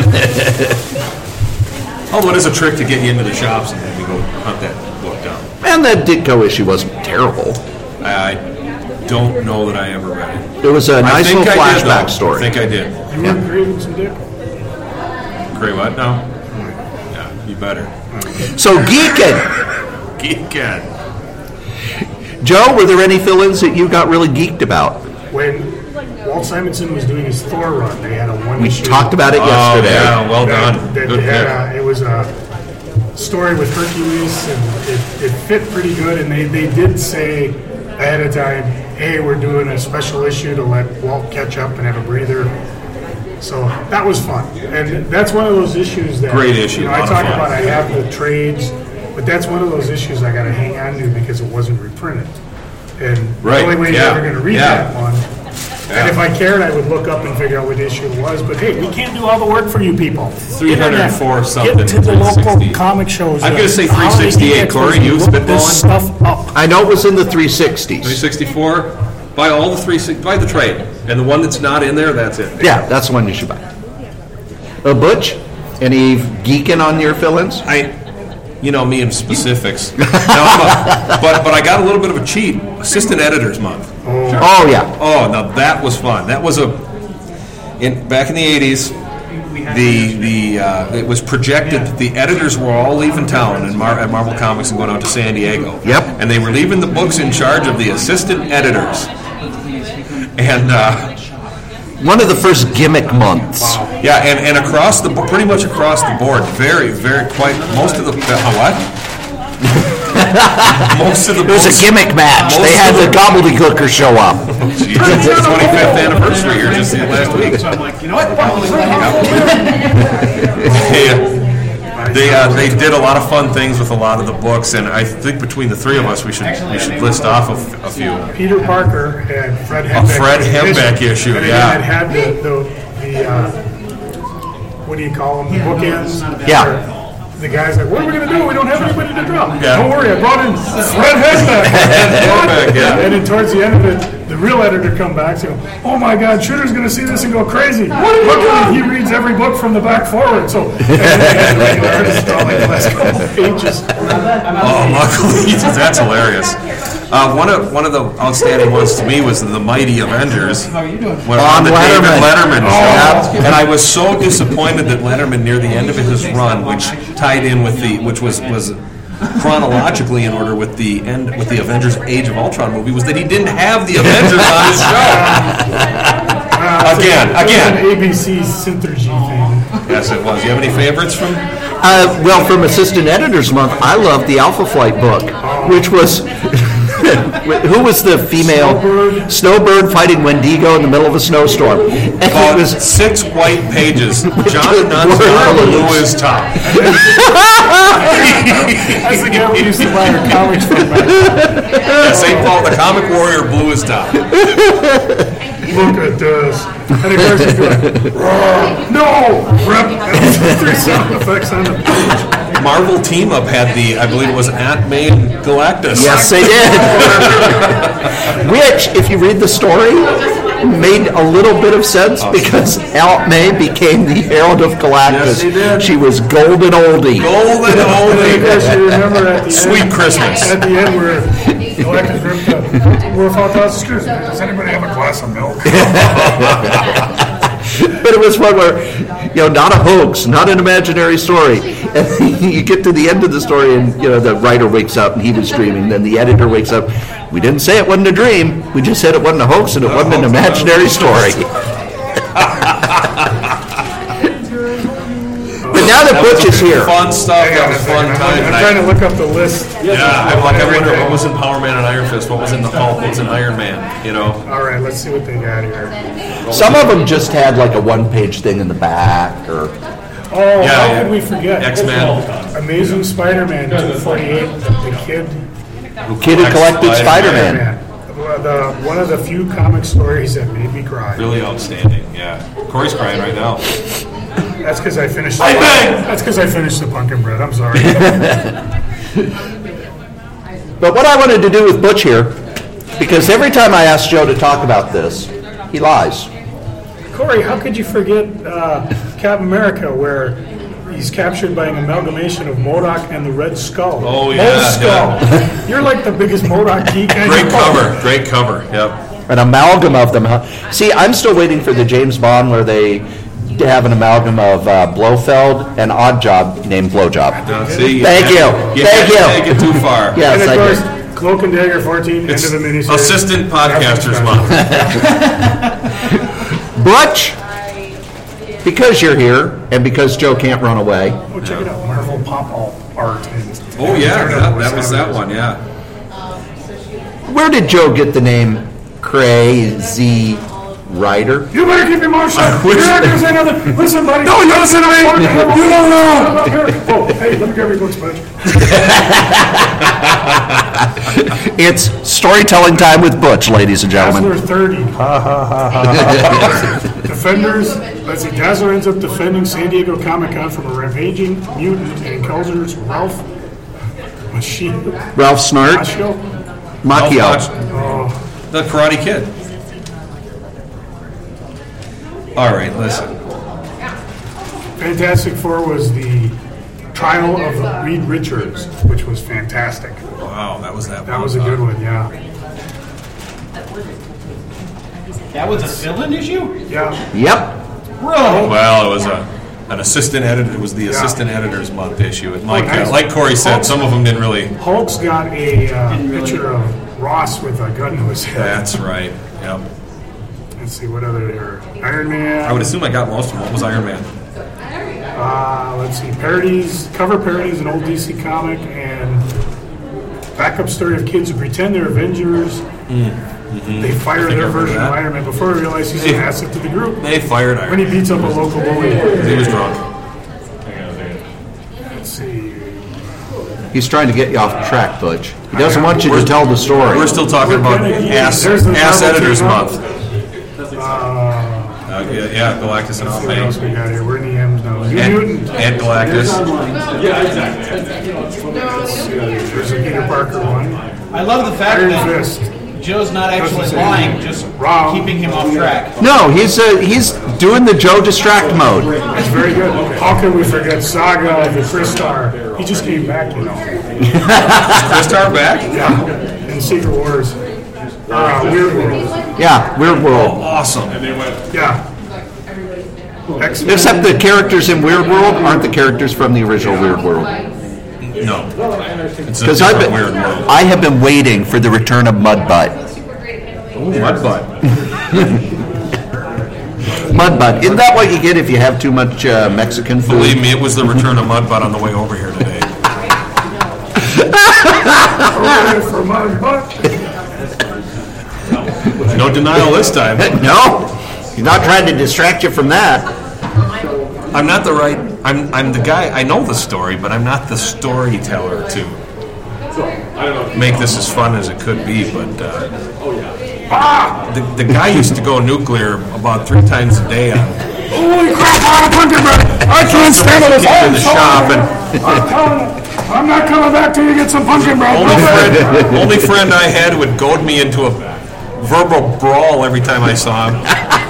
Yeah. Although it is a trick to get you into the shops and then we go hunt that book down. And that Ditko issue wasn't terrible. I don't know that I ever read it. It was a nice little I flashback did, story. I think I did. You weren't creating some dick? Gray what now? Yeah, you better. So geeking. Geeking. Joe, were there any fill-ins that you got really geeked about? When Walt Simonson was doing his Thor run, they had a one We issue. talked about it Oh, yesterday. yeah, well that- done. that Good had pick. a- it was a story with Hercules, and it, it fit pretty good. And they, they did say ahead of time, hey, we're doing a special issue to let Walt catch up and have a breather. So that was fun. And that's one of those issues that... Great issue, You know, a I lot of talk fun. about I have the trades, but that's one of those issues I got to hang on to because it wasn't reprinted. And Right, the only way yeah, you're ever going to read yeah. that one... Yeah. And if I cared, I would look up and figure out what issue it was. But hey, we can't do all the work for you people. three hundred four Internet. something, Get to the three local sixty. comic shows. I'm gonna say Holiday three sixty-eight, Geek Corey, Expos, you look this spitballing? stuff up. I know it was in the three sixties. three sixty-four. Buy all the three. Buy the trade, and the one that's not in there, that's it. Yeah, that's the one you should buy. Uh, Butch, any geeking on your fill-ins? I, you know me in specifics. Now, I'm a, but but I got a little bit of a cheat. Assistant Editors Month. Oh, yeah. Oh, now that was fun. That was a in back in the eighties. The the uh, it was projected that the editors were all leaving town in Mar- at Marvel Comics and going out to San Diego. Yep. And they were leaving the books in charge of the assistant editors. And uh, One of the first gimmick months. yeah, and, and across the bo- pretty much across the board, very very quite most of the uh, what? Most of the It was a books- gimmick match. most They of had the- the gobbledygooker show up. Jeez, it's the twenty-fifth anniversary here just last week. So I'm like, you know what? They, uh, they, uh, they did a lot of fun things with a lot of the books, and I think between the three of us, we should we should list off a, f- a few. Peter Parker had Fred Hembeck. Fred Hembeck issue, and yeah. it had the, the, the uh, what do you call them, the bookends? Yeah. Where The guy's like, what are we going to do? We don't have anybody to draw. Yeah. Don't worry, I brought in Fred Hembeck. Hembeck, yeah. And then towards the end of it, the real editor come back and go, oh my God, Shooter's going to see this and go crazy. What are you doing? He reads every book from the back forward. So, and then they had regular artists draw like the last couple of pages. Oh, Michael Leeds, that's hilarious. Uh, one of one of the outstanding ones to me was the Mighty Avengers. When On on the Letterman. David Letterman show, Oh. and I was so disappointed that Letterman, near the end of his run, which tied in with the, which was was chronologically in order with the end with the Avengers Age of Ultron movie, was that he didn't have the Avengers on his show. Again, It was again. an A B C Synthergy thing. Yes, it was. You have any favorites from? Uh, well, from Assistant Editors Month, I loved the Alpha Flight book, which was... Who was the female? Snowbird. Snowbird fighting Wendigo in the middle of a snowstorm. And it About was... six white pages. John Good Dunn's word. Blue is top. That's the guy we used to buy our comics from back then. Yeah, Saint Paul, the comic warrior, Blue is top. Look at this. And of course he's going, "Roar, no! Rep." And three sound effects on the page. Marvel Team Up had the, I believe it was Aunt May and Galactus. Yes, they did. Which, if you read the story, made a little bit of sense because Aunt May became the Herald of Galactus. Yes, she did. She was golden oldie. Golden Of oldie. course you remember at the Sweet end, Christmas. at the end where Galactus ripped up, we're fantastic. Excuse me, does anybody have a glass of milk? But it was one where, you know, not a hoax, not an imaginary story. And you get to the end of the story and, you know, the writer wakes up and he was dreaming. Then the editor wakes up. We didn't say it wasn't a dream. We just said it wasn't a hoax and it wasn't an imaginary story. But now that Butch is here. Fun stuff. Hang That on a was fun second. time. I'm, I'm And trying I- to look up the list. Yeah, I'm like, I wonder what was in Power Man and Iron Fist, what was in the Hulk, what was in Iron Man, you know? All right, let's see what they got here. Some of them just had like a one-page thing in the back or... Oh, Yeah, how yeah. could we forget? X-Men. Amazing Spider-Man two forty-eight, the kid. Kid who collected Spider-Man. Spider-Man. The, one of the few comic stories that made me cry. Really outstanding, yeah. Corey's crying right now. That's because I finished. Bang, bang! That's because I finished the pumpkin bread. I'm sorry. But what I wanted to do with Butch here, because every time I ask Joe to talk about this, he lies. Corey, how could you forget uh, Captain America, where he's captured by an amalgamation of MODOK and the Red Skull? Oh, yeah, Red Skull. You're like the biggest MODOK geek I Great know. cover. Great cover. Yep. An amalgam of them. Huh? See, I'm still waiting for the James Bond where they have an amalgam of uh, Blofeld and Oddjob named Blowjob. Don't see. Thank you. You Thank you. Take it too far. Yes, And I of did. course, Cloak and Dagger fourteen, It's end of the miniseries. assistant podcaster's mom. Butch, because you're here and because Joe can't run away, Oh, check it out. Marvel Pop All Art. And Oh yeah, that, that was that one. Yeah. where did Joe get the name Crazy Rider? You better keep your mouth shut. wish- You're not going to say nothing. Listen, buddy. No, you listen to me. You don't know. Oh, hey, let me grab your books, Butch. It's storytelling time with Butch, ladies and Dazzler gentlemen. thirty. Defenders. Let's see. Dazzler ends up defending San Diego Comic Con from a rampaging mutant and Kelzer's Ralph Machine. Ralph Snart, Machio. Macchio. Oh, The Karate Kid. All right, listen. Fantastic Four was the trial of Reed Richards, which was fantastic. Wow, that was that. That one, was a huh? good one, yeah. That was a villain issue? Yeah. Yep. Bro! Well, it was a an assistant editor. It was the Yeah. assistant editor's month issue, and like nice. uh, like Corey said, some of them didn't really. Hulk's got a uh, picture of Ross with a gun to his head. That's right. Yep. Let's see, what other there? Iron Man. I would assume I got most of them. What was Iron Man? Uh, let's see, parodies, cover parodies, an old D C comic, and backup story of kids who pretend they're Avengers. Mm-hmm. They fire I think I their remember version that. of Iron Man before they realize he's an asset to the group. They fired When he Iron. beats up a local bully. He was drunk. Let's see. He's trying to get you off track, Butch. He doesn't want you to tell the story. We're still talking about ass, There's the ass Marvel editors team up. month. Uh, Uh, yeah, yeah, Galactus and let's see what else Alpha we got here. We're in the M's now. New and, Mutant. and Galactus. There's a Peter Parker one. I love the fact Iron that Fist. Joe's not actually Doesn't say lying, anything. just Wrong. keeping him off track. No, he's uh, he's doing the Joe distract mode. That's very good. How can we forget Saga, the Crystar? He just came back, you know. Crystar back? Yeah. In Secret Wars. Uh, Weird World. Yeah, Weird World. Awesome. Yeah. X-Men. Except the characters in Weird World aren't the characters from the original Weird World. No. It's a Because I've different been, weird world. I have been waiting for the return of Mudbutt. Mudbutt. Mudbutt. Isn't that what you get if you have too much uh, Mexican food? Believe me, it was the return of Mudbutt on the way over here today. For my butt. No denial this time. No, he's not trying to distract you from that. I'm not the right. I'm. I'm the guy. I know the story, but I'm not the storyteller to make this as fun as it could be. But uh, the the guy used to go nuclear about three times a day on Holy crap, I'm pumpkin bread. I can't stand it. kids in the shop, and I'm telling you, I'm not coming back till you get some pumpkin bread. only friend, only friend I had would goad me into a verbal brawl every time I saw him.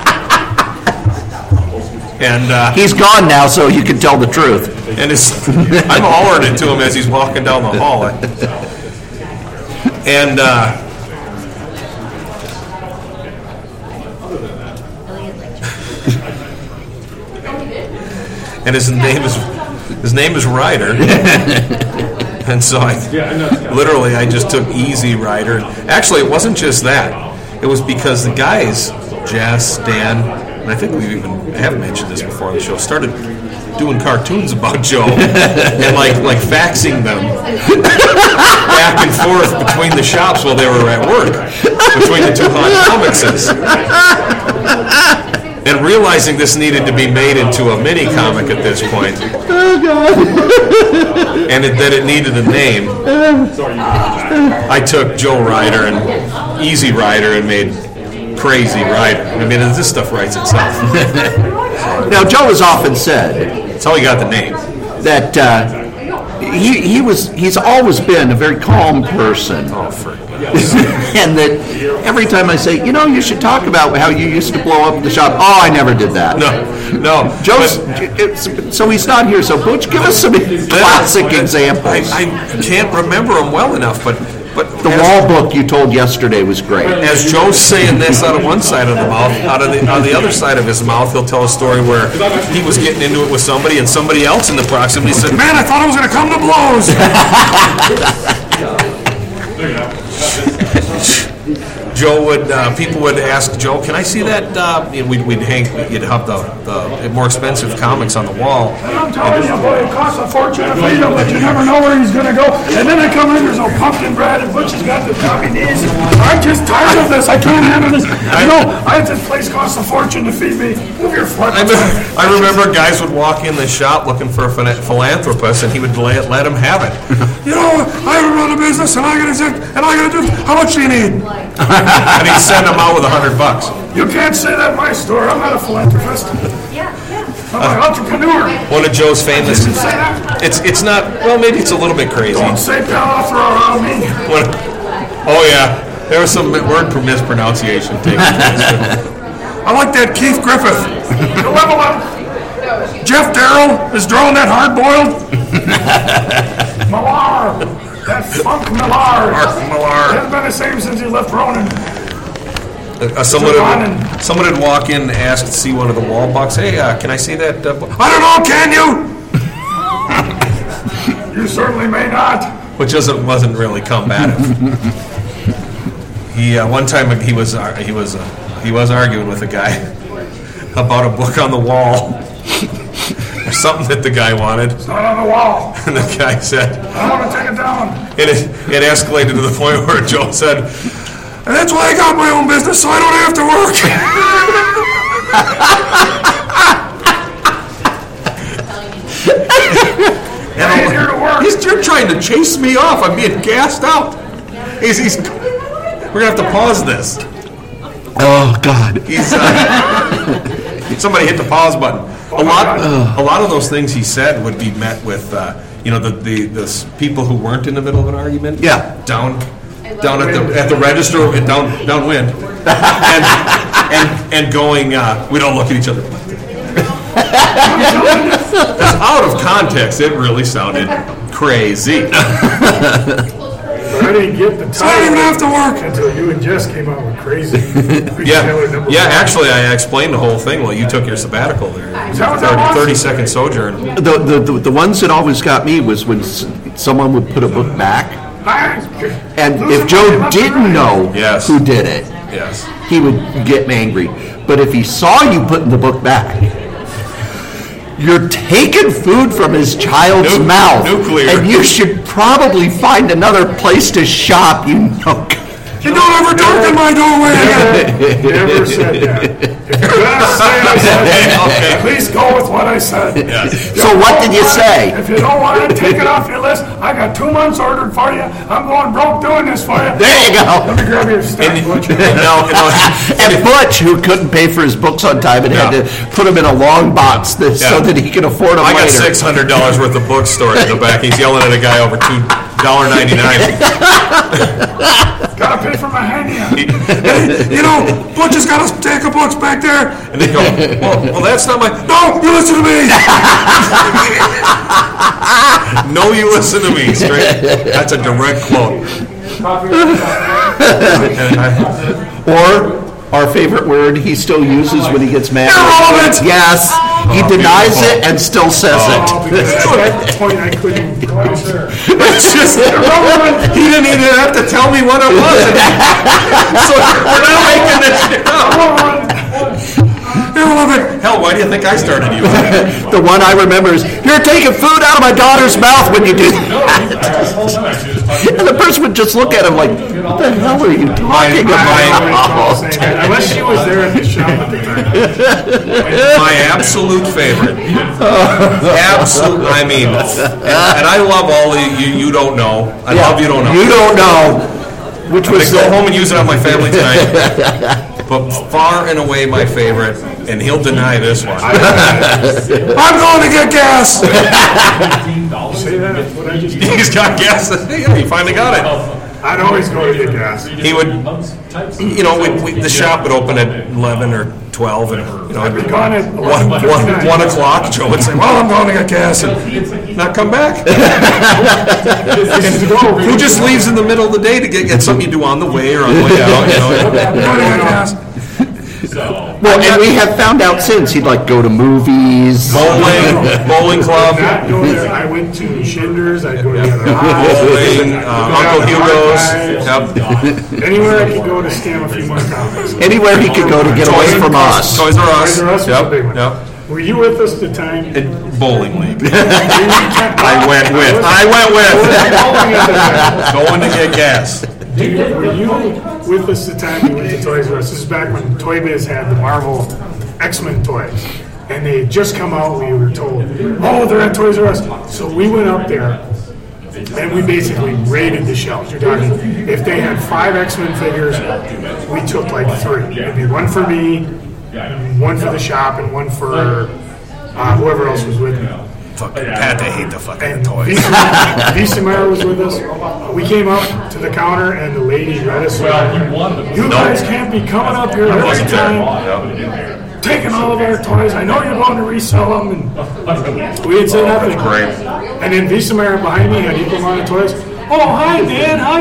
And uh, He's gone now, so you can tell the truth. and it's, I'm hollering it to him as he's walking down the hall. And uh, and his name is his name is Ryder. And so I literally I just took Easy Rider. Actually, it wasn't just that. It was because the guys, Jess, Dan, and I think we even have mentioned this before on the show, started doing cartoons about Joe and like like faxing them back and forth between the shops while they were at work, between the two hot comicses. And realizing this needed to be made into a mini comic at this point, and it, that it needed a name, I took Joe Ryder and Easy Rider and made Crazy Rider. I mean, this stuff writes itself. Now, Joe has often said That's how he got the name. that uh, he he was he's always been a very calm person. Oh, for And that every time I say, you know, you should talk about how you used to blow up the shop. Oh, I never did that. No, no. Joe's, it's, so he's not here. So Butch, give us some classic examples. I, I can't remember them well enough, but but The as, wall book you told yesterday was great. as Joe's saying this out of one side of the mouth, out of the on the other side of his mouth, he'll tell a story where he was getting into it with somebody, and somebody else in the proximity said, "Man, I thought it was going to come to blows." Joe would, uh, people would ask Joe, "Can I see that?" Uh, and we'd, we'd hang, you'd have the, the more expensive comics on the wall. I'm telling you, boy, it costs a fortune to feed him, but you never know where he's going to go. And then I come in, there's no pumpkin bread, and Butch has got the coffee knees. I'm just tired of this. I can't handle this. You know, I this place costs a fortune to feed me. Move your foot. I, I remember guys would walk in the shop looking for a phila- philanthropist, and he would let, let him have it. You know, I run a business, and I got to and I got to do. How much do you need? And he'd send them out with a hundred bucks. You can't say that in my store. I'm not a philanthropist. Yeah, yeah. I'm an entrepreneur. One of Joe's famous. Didn't say that. It's it's not. Well, maybe it's a little bit crazy. Don't say pal, I'll throw around me. One- oh yeah, there was some word mispronunciation taking place. I like that Keith Griffith. You level up. Jeff Darrell is drawing that hard-boiled. Millar. That funk Millar. Mark Millar. Hasn't been the same since he left Ronan. Uh, someone, would, someone would walk in and ask to see one of the wall bucks. Hey, uh, can I see that? Uh, bu-" I don't know. Can you? You certainly may not. Which doesn't wasn't really combative. he uh, one time he was uh, he was uh, he was arguing with a guy about a book on the wall or something that the guy wanted. It's not on the wall. And the guy said, I want to take it down. and it, it escalated to the point where Joe said, "And that's why I got my own business, so I don't have to work." I ain't here to work. He's you're trying to chase me off. I'm being gassed out. He's, he's, we're going to have to pause this. Oh, God. He's, uh, somebody hit the pause button. A lot, a lot of those things he said would be met with, uh, you know, the, the the s- people who weren't in the middle of an argument. Yeah. Down, down at the at the register, and down downwind, and and and going. Uh, we don't look at each other. Because out of context, it really sounded crazy. I didn't get the So I don't even have to work. until you and Jess came out with crazy. Yeah, yeah. Actually, I explained the whole thing while you took your sabbatical there. thirty, thirty second sojourn. The, the, the, the ones that always got me was when s- someone would put a book back, and if Joe didn't know Yes. who did it, Yes. he would get angry. But if he saw you putting the book back, you're taking food from his child's Nu- mouth, nuclear. and you should probably find another place to shop. You know. You don't ever darken my doorway again. Never said that. If you're gonna say I said that, Okay. please go with what I said. Yes. So what did you say? If you don't want to take it off your list, I got two months ordered for you. I'm going broke doing this for you. There you go. Let me grab your stack, Butch. No, no. And Butch, who couldn't pay for his books on time and had Yeah. to put them in a long box that, so Yeah. that he could afford them I got later. six hundred dollars worth of books stored in the back. He's yelling at a guy over two dollar ninety nine. Gotta pay for my hernia. You know, Butch has got a stack of books back there. And they go, well, well, that's not my. No, you listen to me. No, you listen to me. Straight. That's a direct quote. And I- Or our favorite word he still uses when he gets mad. Irrelevant! Yes, he Oh, denies beautiful. it and still says Oh, it. because at that point I couldn't go out there. It's just irrelevant. He didn't even have to tell me what it was. So we're not making this shit up. Irrelevant. Hell, why do you think I started using it? The one I remember is, "You're taking food out of my daughter's mouth when you do that." And the person would just look at him like, "What the hell are you talking about?" Unless she was there at the shop at the time. My absolute favorite. Absolute. I mean, and, and I love all the you. You don't know. I love you don't know. You don't know. Which I'm was gonna go home and use it on my family tonight. but far and away my favorite, and he'll deny this one. I'm going to get gas! Say that. What I just He's got gas. Yeah, he finally got it. I'd always go to get gas. He would, you know, we, we, the shop would open at eleven or twelve, and you know, I'd be gone at one, one, one o'clock. Joe would say, "Well, I'm going to get gas," and not come back. Who just leaves in the middle of the day to get, get something you do on the way or on the way out? You know, I'm going to get gas. Well, and we have found out since he'd like go to movies, Bowling, bowling club, Not go there. I went to Schindler's. I'd go to the other bowling, uh, Uncle Hugo's. Yep. Anywhere I could go to stamp a few more comics. anywhere he could go to get away from us. Toys R Us. Toys R Us was a Yep. big one. Yep. Were you with us the time? And bowling league. I went with. I went with. Going to get gas. Dude, were you with us the time we went to Toys R Us? This is back when Toy Biz had the Marvel X-Men toys. And they had just come out, we were told, oh, they're at Toys R Us. So we went up there, and we basically raided the shelves. You're talking, if they had five X-Men figures, we took like three. It'd be one for me, one for the shop, and one for uh, whoever else was with me. Fucking Pat, they hate the fucking And toys. Visa Meyer was with us. We came up to the counter, and the lady read us. You guys can't be coming up here every time, taking all of our toys. I know you're going to resell them. And we had said nothing. Great. And then Visa Meyer behind me had equal amount of toys. Oh, hi, Dan. Hi.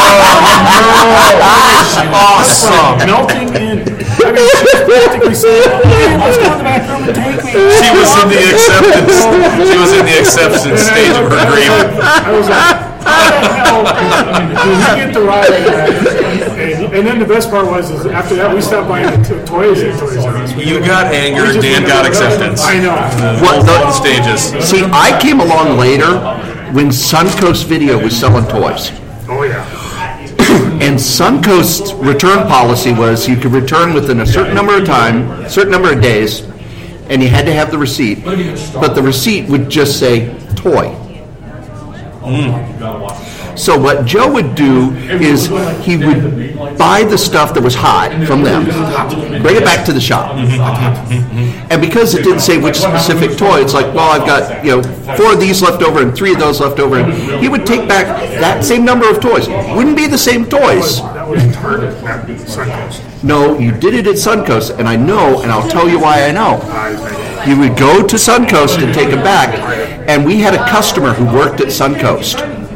Awesome. Melting in. I mean, she was practically saying, Dan, let's go in the back room and take me. She was in the acceptance. She was in the acceptance stage of her agreement. I was like, how the hell did we get the ride like that? And, and then the best part was, is after that, we stopped buying the t- toys at Toys R Us. You got anger, We just Dan went got up- acceptance. I know. What the- Both stages. See, I came along later when Suncoast Video was selling toys. Oh, yeah. And Suncoast's return policy was you could return within a certain number of time, certain number of days, and you had to have the receipt. But the receipt would just say toy. So what Joe would do is he would buy the stuff that was hot from them, bring it back to the shop. And because it didn't say which specific toy, it's like, well, I've got, you know, four of these left over and three of those left over. And he would take back that same number of toys. Wouldn't be the same toys. That was Target at Suncoast. No, you did it at Suncoast, and I know, and I'll tell you why I know. You would go to Suncoast and take them back, and we had a customer who worked at Suncoast,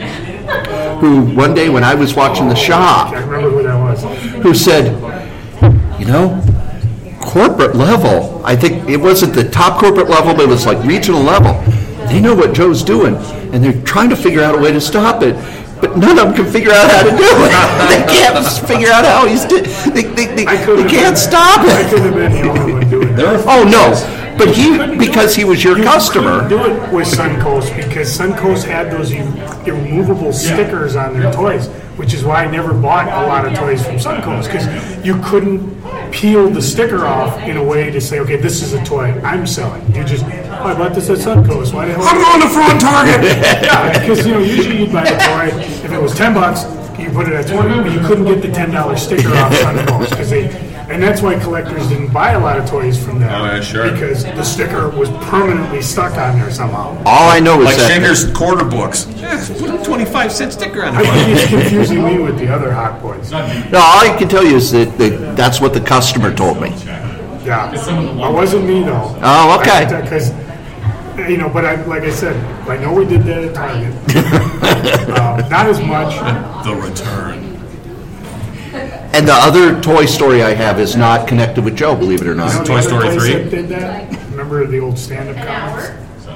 who one day when I was watching the shop, I remember who that was. who said, you know, corporate level, I think it wasn't the top corporate level, but it was like regional level. They know what Joe's doing, and they're trying to figure out a way to stop it. But none of them can figure out how to do it. They can't figure out how he's doing. They, they, they, they can't stop I it. couldn't have been the only one doing that. Oh no! But he, because he was your customer. Do it with Suncoast because Suncoast had those removable stickers on their toys, which is why I never bought a lot of toys from Suncoast because you couldn't peel the sticker off in a way to say, okay, this is a toy I'm selling. You just, oh, I bought this at Suncoast. Why the hell? I'm going to front Target. Yeah, because you know usually you'd buy a toy if it was ten bucks, you put it at twenty, but you couldn't get the ten dollar sticker off Suncoast because they. And that's why collectors didn't buy a lot of toys from them. Oh, yeah, sure. Because the sticker was permanently stuck on there somehow. All I know is Like that Schenker's quarter books. Yeah, put a twenty-five cent sticker on I it. think it's confusing me with the other Hot Boys. no, all I can tell you is that, that that's what the customer told me. Yeah. It wasn't me, though. Oh, okay. Because, you know, but I, like I said, I know we did that at Target. uh, not as much. The return. And the other Toy Story I have is not connected with Joe, believe it or You know not. the Toy other Story place three? that did that? Remember the old stand-up comics?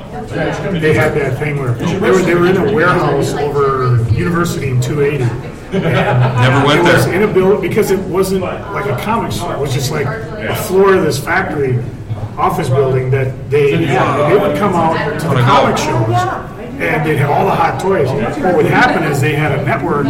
They had that thing where they were, they were in a warehouse over University in two eighty. Never went It was there. in a building because it wasn't like a comic store. It was just like a floor of this factory office building that they had. And they would come out to the comic shows and they'd have all the hot toys. What would happen is they had a network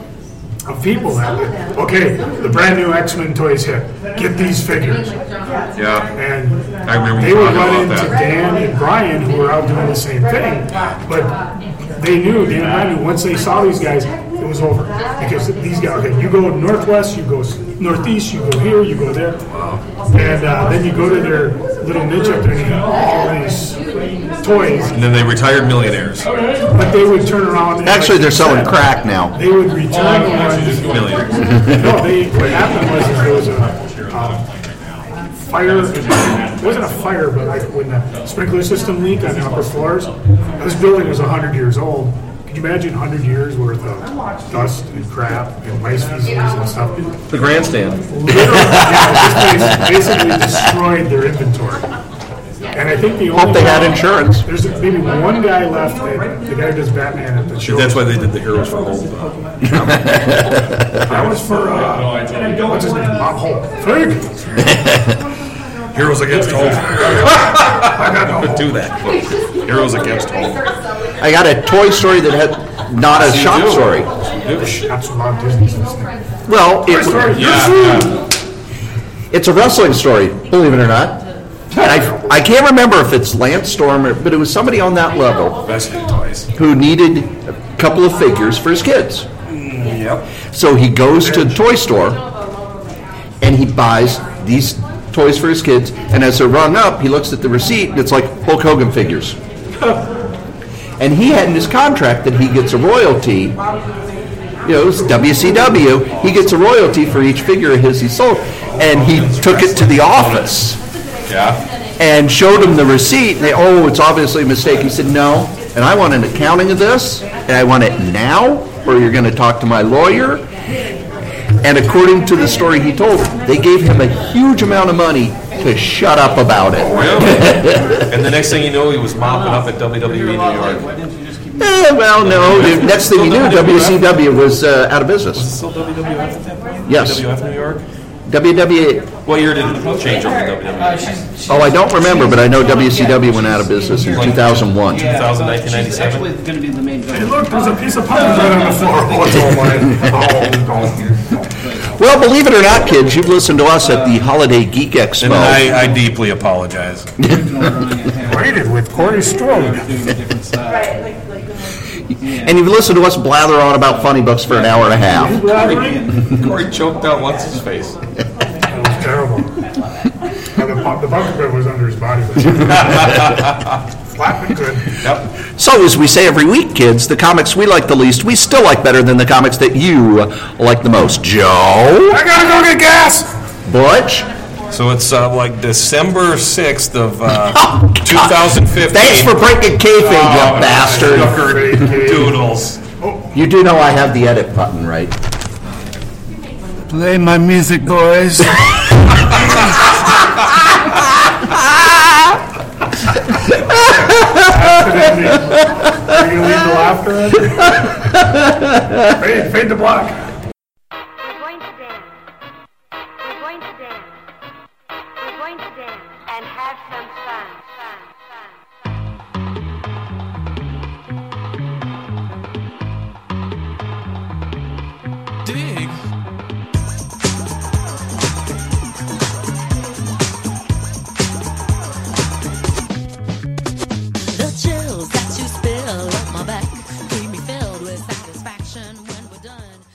of people that would, okay, the brand new X-Men toys hit. Get these figures. Yeah. And I remember they you would talking run about into that. Dan and Brian who were out doing the same thing. But they knew, Dan and I knew, once they saw these guys, it was over. Because these guys, okay, you go northwest, you go northeast, you go here, you go there. And uh, then you go to their little niche up there and they have all these toys. And then they retired millionaires. But they would turn around. And Actually, like they're you selling said, crack now. They would return the ones. Millionaires. No, they, what happened was is there was a um, fire. It wasn't a fire, but like when the sprinkler system leaked on the upper floors. This building was one hundred years old. Can you imagine one hundred years worth of dust and crap and mice feces and stuff? The grandstand. Literally, yeah, this place basically destroyed their inventory. And I think the only Hope they had guy- insurance. There's maybe one guy left. That, the guy who does Batman at the show. That's why they did the Heroes for Home. That was for uh, what's his name? Bob Hope. Fig. Heroes Against Home. I got no Do that. Heroes Against Home. I got a Toy Story that had not a shop do. story. That's a lot of Disney stuff. Well, Toy Story. it, Yeah. it's a wrestling story, believe it or not. And I, I can't remember if it's Lance Storm, or, but it was somebody on that level Best toys. who needed a couple of figures for his kids. Yep. So he goes to the toy store and he buys these toys for his kids. And as they're rung up, he looks at the receipt and it's like Hulk Hogan figures. And he had in his contract that he gets a royalty. You know, it's W C W. He gets a royalty for each figure of his he sold. And he took it to the office Yeah. and showed him the receipt. And they, oh, it's obviously a mistake. He said, no. And I want an accounting of this. And I want it now, or you're going to talk to my lawyer. And according to the story he told, they gave him a huge amount of money to shut up about it. Really? And the next thing you know, he was mopping up at W W E New York. Eh, well, no. The next thing you knew, W C W was uh, out of business. Still W W F at that point? Yes. W W F New York? W W E. What year did it change over to W W E? Oh, I don't remember, but I know W C W went out of business in two thousand one. two thousand, nineteen ninety-seven? Actually, it's going to be the main Hey, look, there's a piece of pie right on the floor. What's all mine? Well, believe it or not, kids, you've listened to us at the Holiday Geek Expo. And I, I deeply apologize. Rated with Corey Strode. And you've listened to us blather on about funny books for an hour and a half. Corey choked out what's his face. That was terrible. Now, the, bu- the bunker bed was under his body. But flat and good. Yep. So, as we say every week, kids, the comics we like the least, we still like better than the comics that you like the most. Joe? I gotta go get gas! Butch? So it's uh, like December sixth of uh, two thousand fifteen. Thanks for breaking kayfabe, you Oh, bastard. sugar doodles. You do know I have the edit button, right? Play my music, boys. Accidentally. Are you gonna leave the laughter in? Fade, fade the block. We're going to dance. We're going to dance. We're going to dance and have some fun. Fun, fun, fun. Dig.